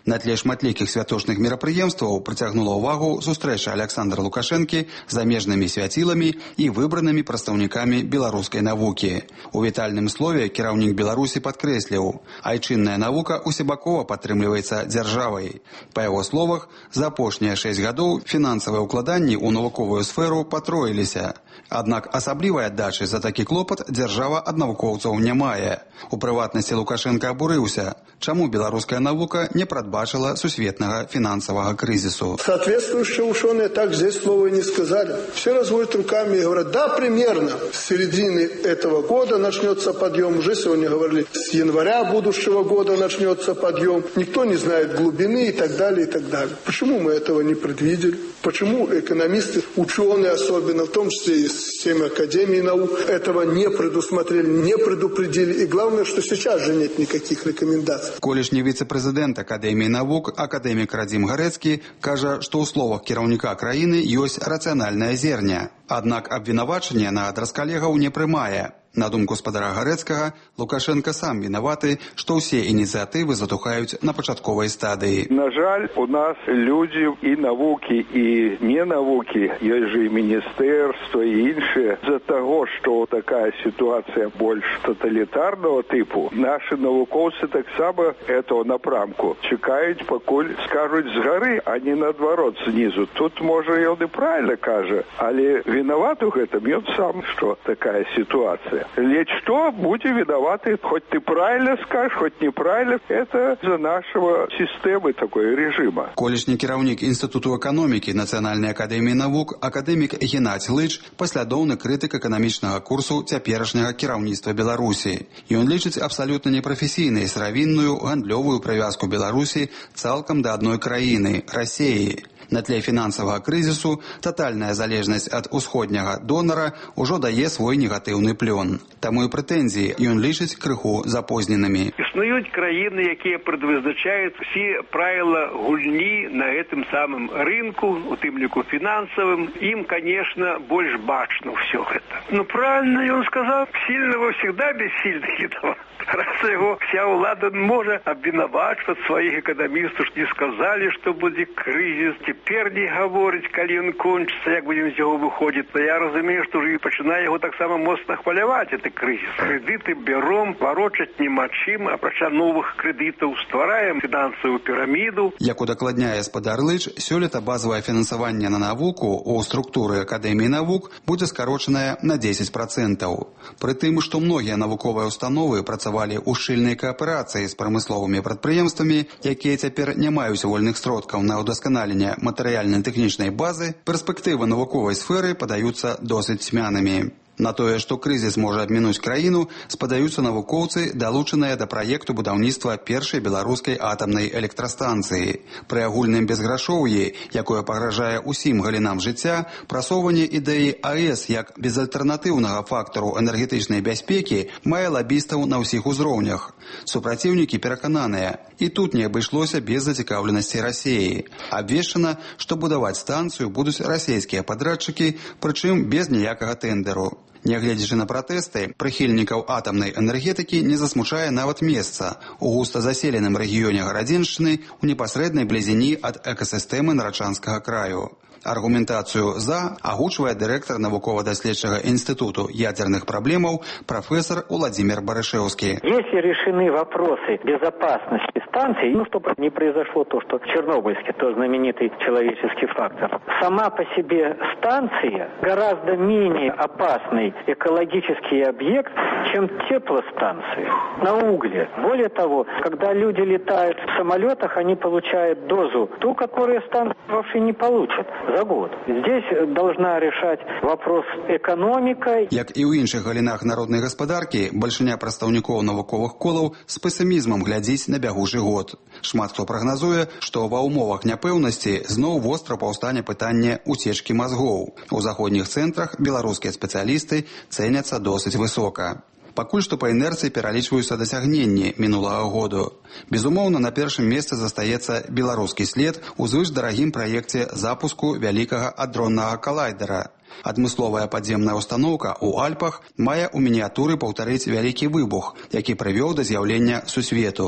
На тле шматлікіх святочных мерапрыемстваў прыцягнула ўвагу сустрэча Александра Лукашэнкі з замежнымі свяціламі і выбранымі прадстаўнікамі беларускай навукі. У вітальным слове кіраўнік Беларусі падкрэсліў, айчынная навука усебакова падтрымліваецца дзяржавай. Па яго словах, за апошнія шэсць гадоў фінансавыя ўкладанні ў навуковую сферу патроіліся. Аднак асаблівай аддачы за такі клопат дзяржава ад навукоўцаў не мае. У прыватнасці Лукашенко абурыўся, чаму беларуская навука не прадбачила сусветного финансового кризису. Соответствующие ученые так здесь слова и не сказали. Все разводят руками и говорят, да, примерно с середины этого года начнется подъем. Уже сегодня говорили, с января будущего года начнется подъем. Никто не знает глубины и так далее, и так далее. Почему мы этого не предвидели? Почему экономисты, ученые особенно, в том числе и системы Академии наук, этого не предусмотрели, не предупредили? И главное, что сейчас же нет никаких рекомендаций. Колішні віцэ-прэзідэнт Акадэміі навук, акадэмік Радзім Гарэцкі, кажа, што ў словах кіраўніка краіны ёсць рацыянальнае зерня. Аднак абвінавачанне на адрас калегаў не прымае. На думку спадара Гарэцкага, Лукашенко сам вінаваты, што ўсе ініцыятывы затухаюць на пачатковай стадыі. На жаль, у нас людзі і навукі, і не навукі, ёсць же і міністэрства, і іншыя. З-за таго, што такая сітуацыя больш тоталітарнага тыпу, нашы навукоўцы таксама этого напрамку чакаюць, пакуль скажуць з гары, а не наадварот знізу. Тут, можа, ён і правильно кажа, але вінаваты ў гэтым ён сам, што такая сітуацыя. Лечь что, будь виноваты, хоть ты правильно скажешь, хоть неправильно, это за нашего системы такой режима. Колішні кіраўнік Інстытуту эканомікі Нацыянальнай акадэміі навук, акадэмік Геннадзь Лыч, паслядоўны крытык эканамічнага курсу цяперашняга кіраўніцтва Беларусі. Ён лічыць абсалютна непрафесійнай сыравінную гандлёвую прывязку Беларусі цалкам да адной краіны – Расіі. На тле фінансавага крызісу татальная залежнасць ад усходняга донара ўжо дае свой негатыўны плён. Таму і прэтэнзіі ён лічыць крыху запозненымі. Існуюць краіны, якія прадвызначаюць усе правілы гульні на гэтым самым рынку, у тым ліку фінансавым. Ім, конечно, больш бачна ўсё гэта. Ну, правильно ён сказаў, сильного всегда бессильного. Раз его вся ўлада можа абвінавачваць сваіх эканамістаў, што не сказалі, што будзе крызіс. Цяпер не гаворыць, калі ён кончыцца, як будзем з яго выходзіць. То я разумею, што ўжо і пачынае яго таксама моцна хваляваць, гэты крызіс. Крэдыты бяром, варочаць няма чым, апрача новых крэдытаў ствараем фінансавую піраміду. Як удакладняе спадар Лыч, сёлета базавае фінансаванне на навуку ў структуры Акадэміі навук будзе скарочанае на дзесяць працэнтаў. Пры тым, што многія навуковыя установы працавалі ў шчыльнай кааперацыі з прамысловымі прадпрыемствамі, якія цяпер не маюць вольных сродкаў на ўдасканаленне матэрыяльна-тэхнічнай базы, перспектывы навуковай сферы падаюцца досыць цьмянымі. На тое, што крызіс можа абмінуць краіну, спадаюцца навукоўцы, далучаныя да праекту будаўніцтва першай беларускай атамнай электрастанцыі. Пры агульным безграшоўі, якое пагражае ўсім галінам жыцця, прасоўванне ідэі АЭС як безальтэрнатыўнага фактару энергетычнай бяспекі мае лабістаў на ўсіх узроўнях. Супраціўнікі перакананыя, і тут не абышлося без зацікаўленасці Расіі. Абвешчана, што будаваць станцыю будуць расійскія падрадчыкі, прычым без ніякага тэндэру. Нягледзячы на пратэсты, прыхільнікаў атамнай энергетыкі не засмучае нават месца у густа заселеным рэгіёне Гарадзеншчыны ў непасрэднай блізіні ад экасістэмы Нарачанскага краю. Аргументацию «за» агучвае директор навукова-доследчего институту ядерных проблемов профессор Владимир Барышевский. Если решены вопросы безопасности станций, ну, чтобы не произошло то, что в Чернобыльске, то знаменитый человеческий фактор, сама по себе станция гораздо менее опасный экологический объект, чем теплостанции на угле. Более того, когда люди летают в самолетах, они получают дозу, ту, которую станция вообще не получит за год. Здесь должна решать вопрос экономика. Як і ў іншых галінах народнай гаспадаркі, бальшыня прадстаўнікоў навуковых колаў з песімізмам глядзіць на бягучы год. Шмат хто прагназуе, што ва ўмовах няпэўнасці зноў востра паўстане пытанне уцечкі мазгоў. У заходніх цэнтрах беларускія спецыялісты цэняцца досыць высока. Пакуль што па інерцыі пералічваюцца дасягненні мінулага году. Безумоўна, на першым месцы застаецца беларускі след у звышдарагім праекце запуску вялікага адроннага калайдера. Адмысловая падземная установка ў Альпах мае ў мініятуры паўтарыць вялікі выбух, які прывёў да з'яўлення сусвету.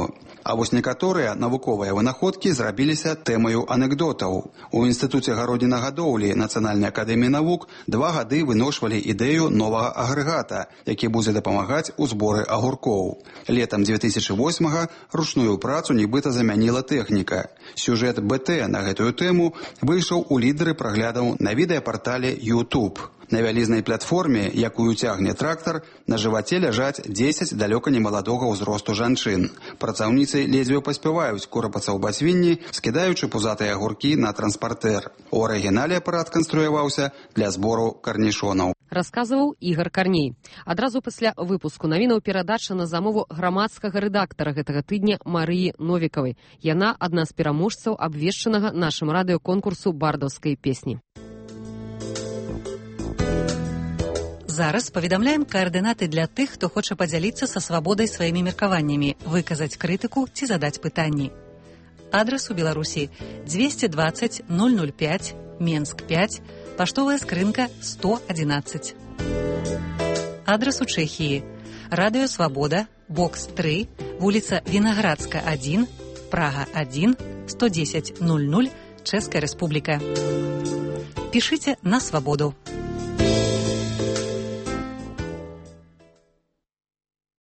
А вось некаторыя навуковыя вынаходкі зрабіліся тэмаю анекдотаў. У інстытуце гароднінагадоўлі Нацыянальнай акадэміі навук два гады выношвалі ідэю новага агрэгата, які будзе дапамагаць у зборы агуркоў. Летам дзве тысячы восьмага ручную працу нібыта замяніла тэхніка. Сюжэт БТ на гэтую тэму выйшаў у лідары праглядаў на відэапартале YouTube. На вялізнай платформе, якую цягне трактар, на жываце ляжаць дзесяць далёка немаладога ўзросту жанчын. Працаўніцы ледзьве паспяваюць курапацца ў басвінні, скідаючы пузатыя агуркі на транспартэр. У арыгінале апарат канструяваўся для збору карнішонаў. Расказваў Ігар Карней. Адразу пасля выпуску навінаў перадача на замову грамадскага рэдактара гэтага тыдня Марыі Новікавай. Яна адна з пераможцаў абвешчанага нашым радыёконкурсу бардаўскай песні. Зараз паведамляем каардынаты для тых, хто хоча падзяліцца са свабодай сваімі меркаваннямі, выказаць крытыку ці задаць пытанні. Адрас у Беларусі двести двадцать ноль ноль пять, Менск пять, паштовая скрынка сто одиннадцать. Адрас у Чэхіі. Радыё Свабода, бокс три, вуліца Вінаградска один, Прага один, сто десять ноль ноль, Чэшская Рэспубліка. Пішыце на свабоду.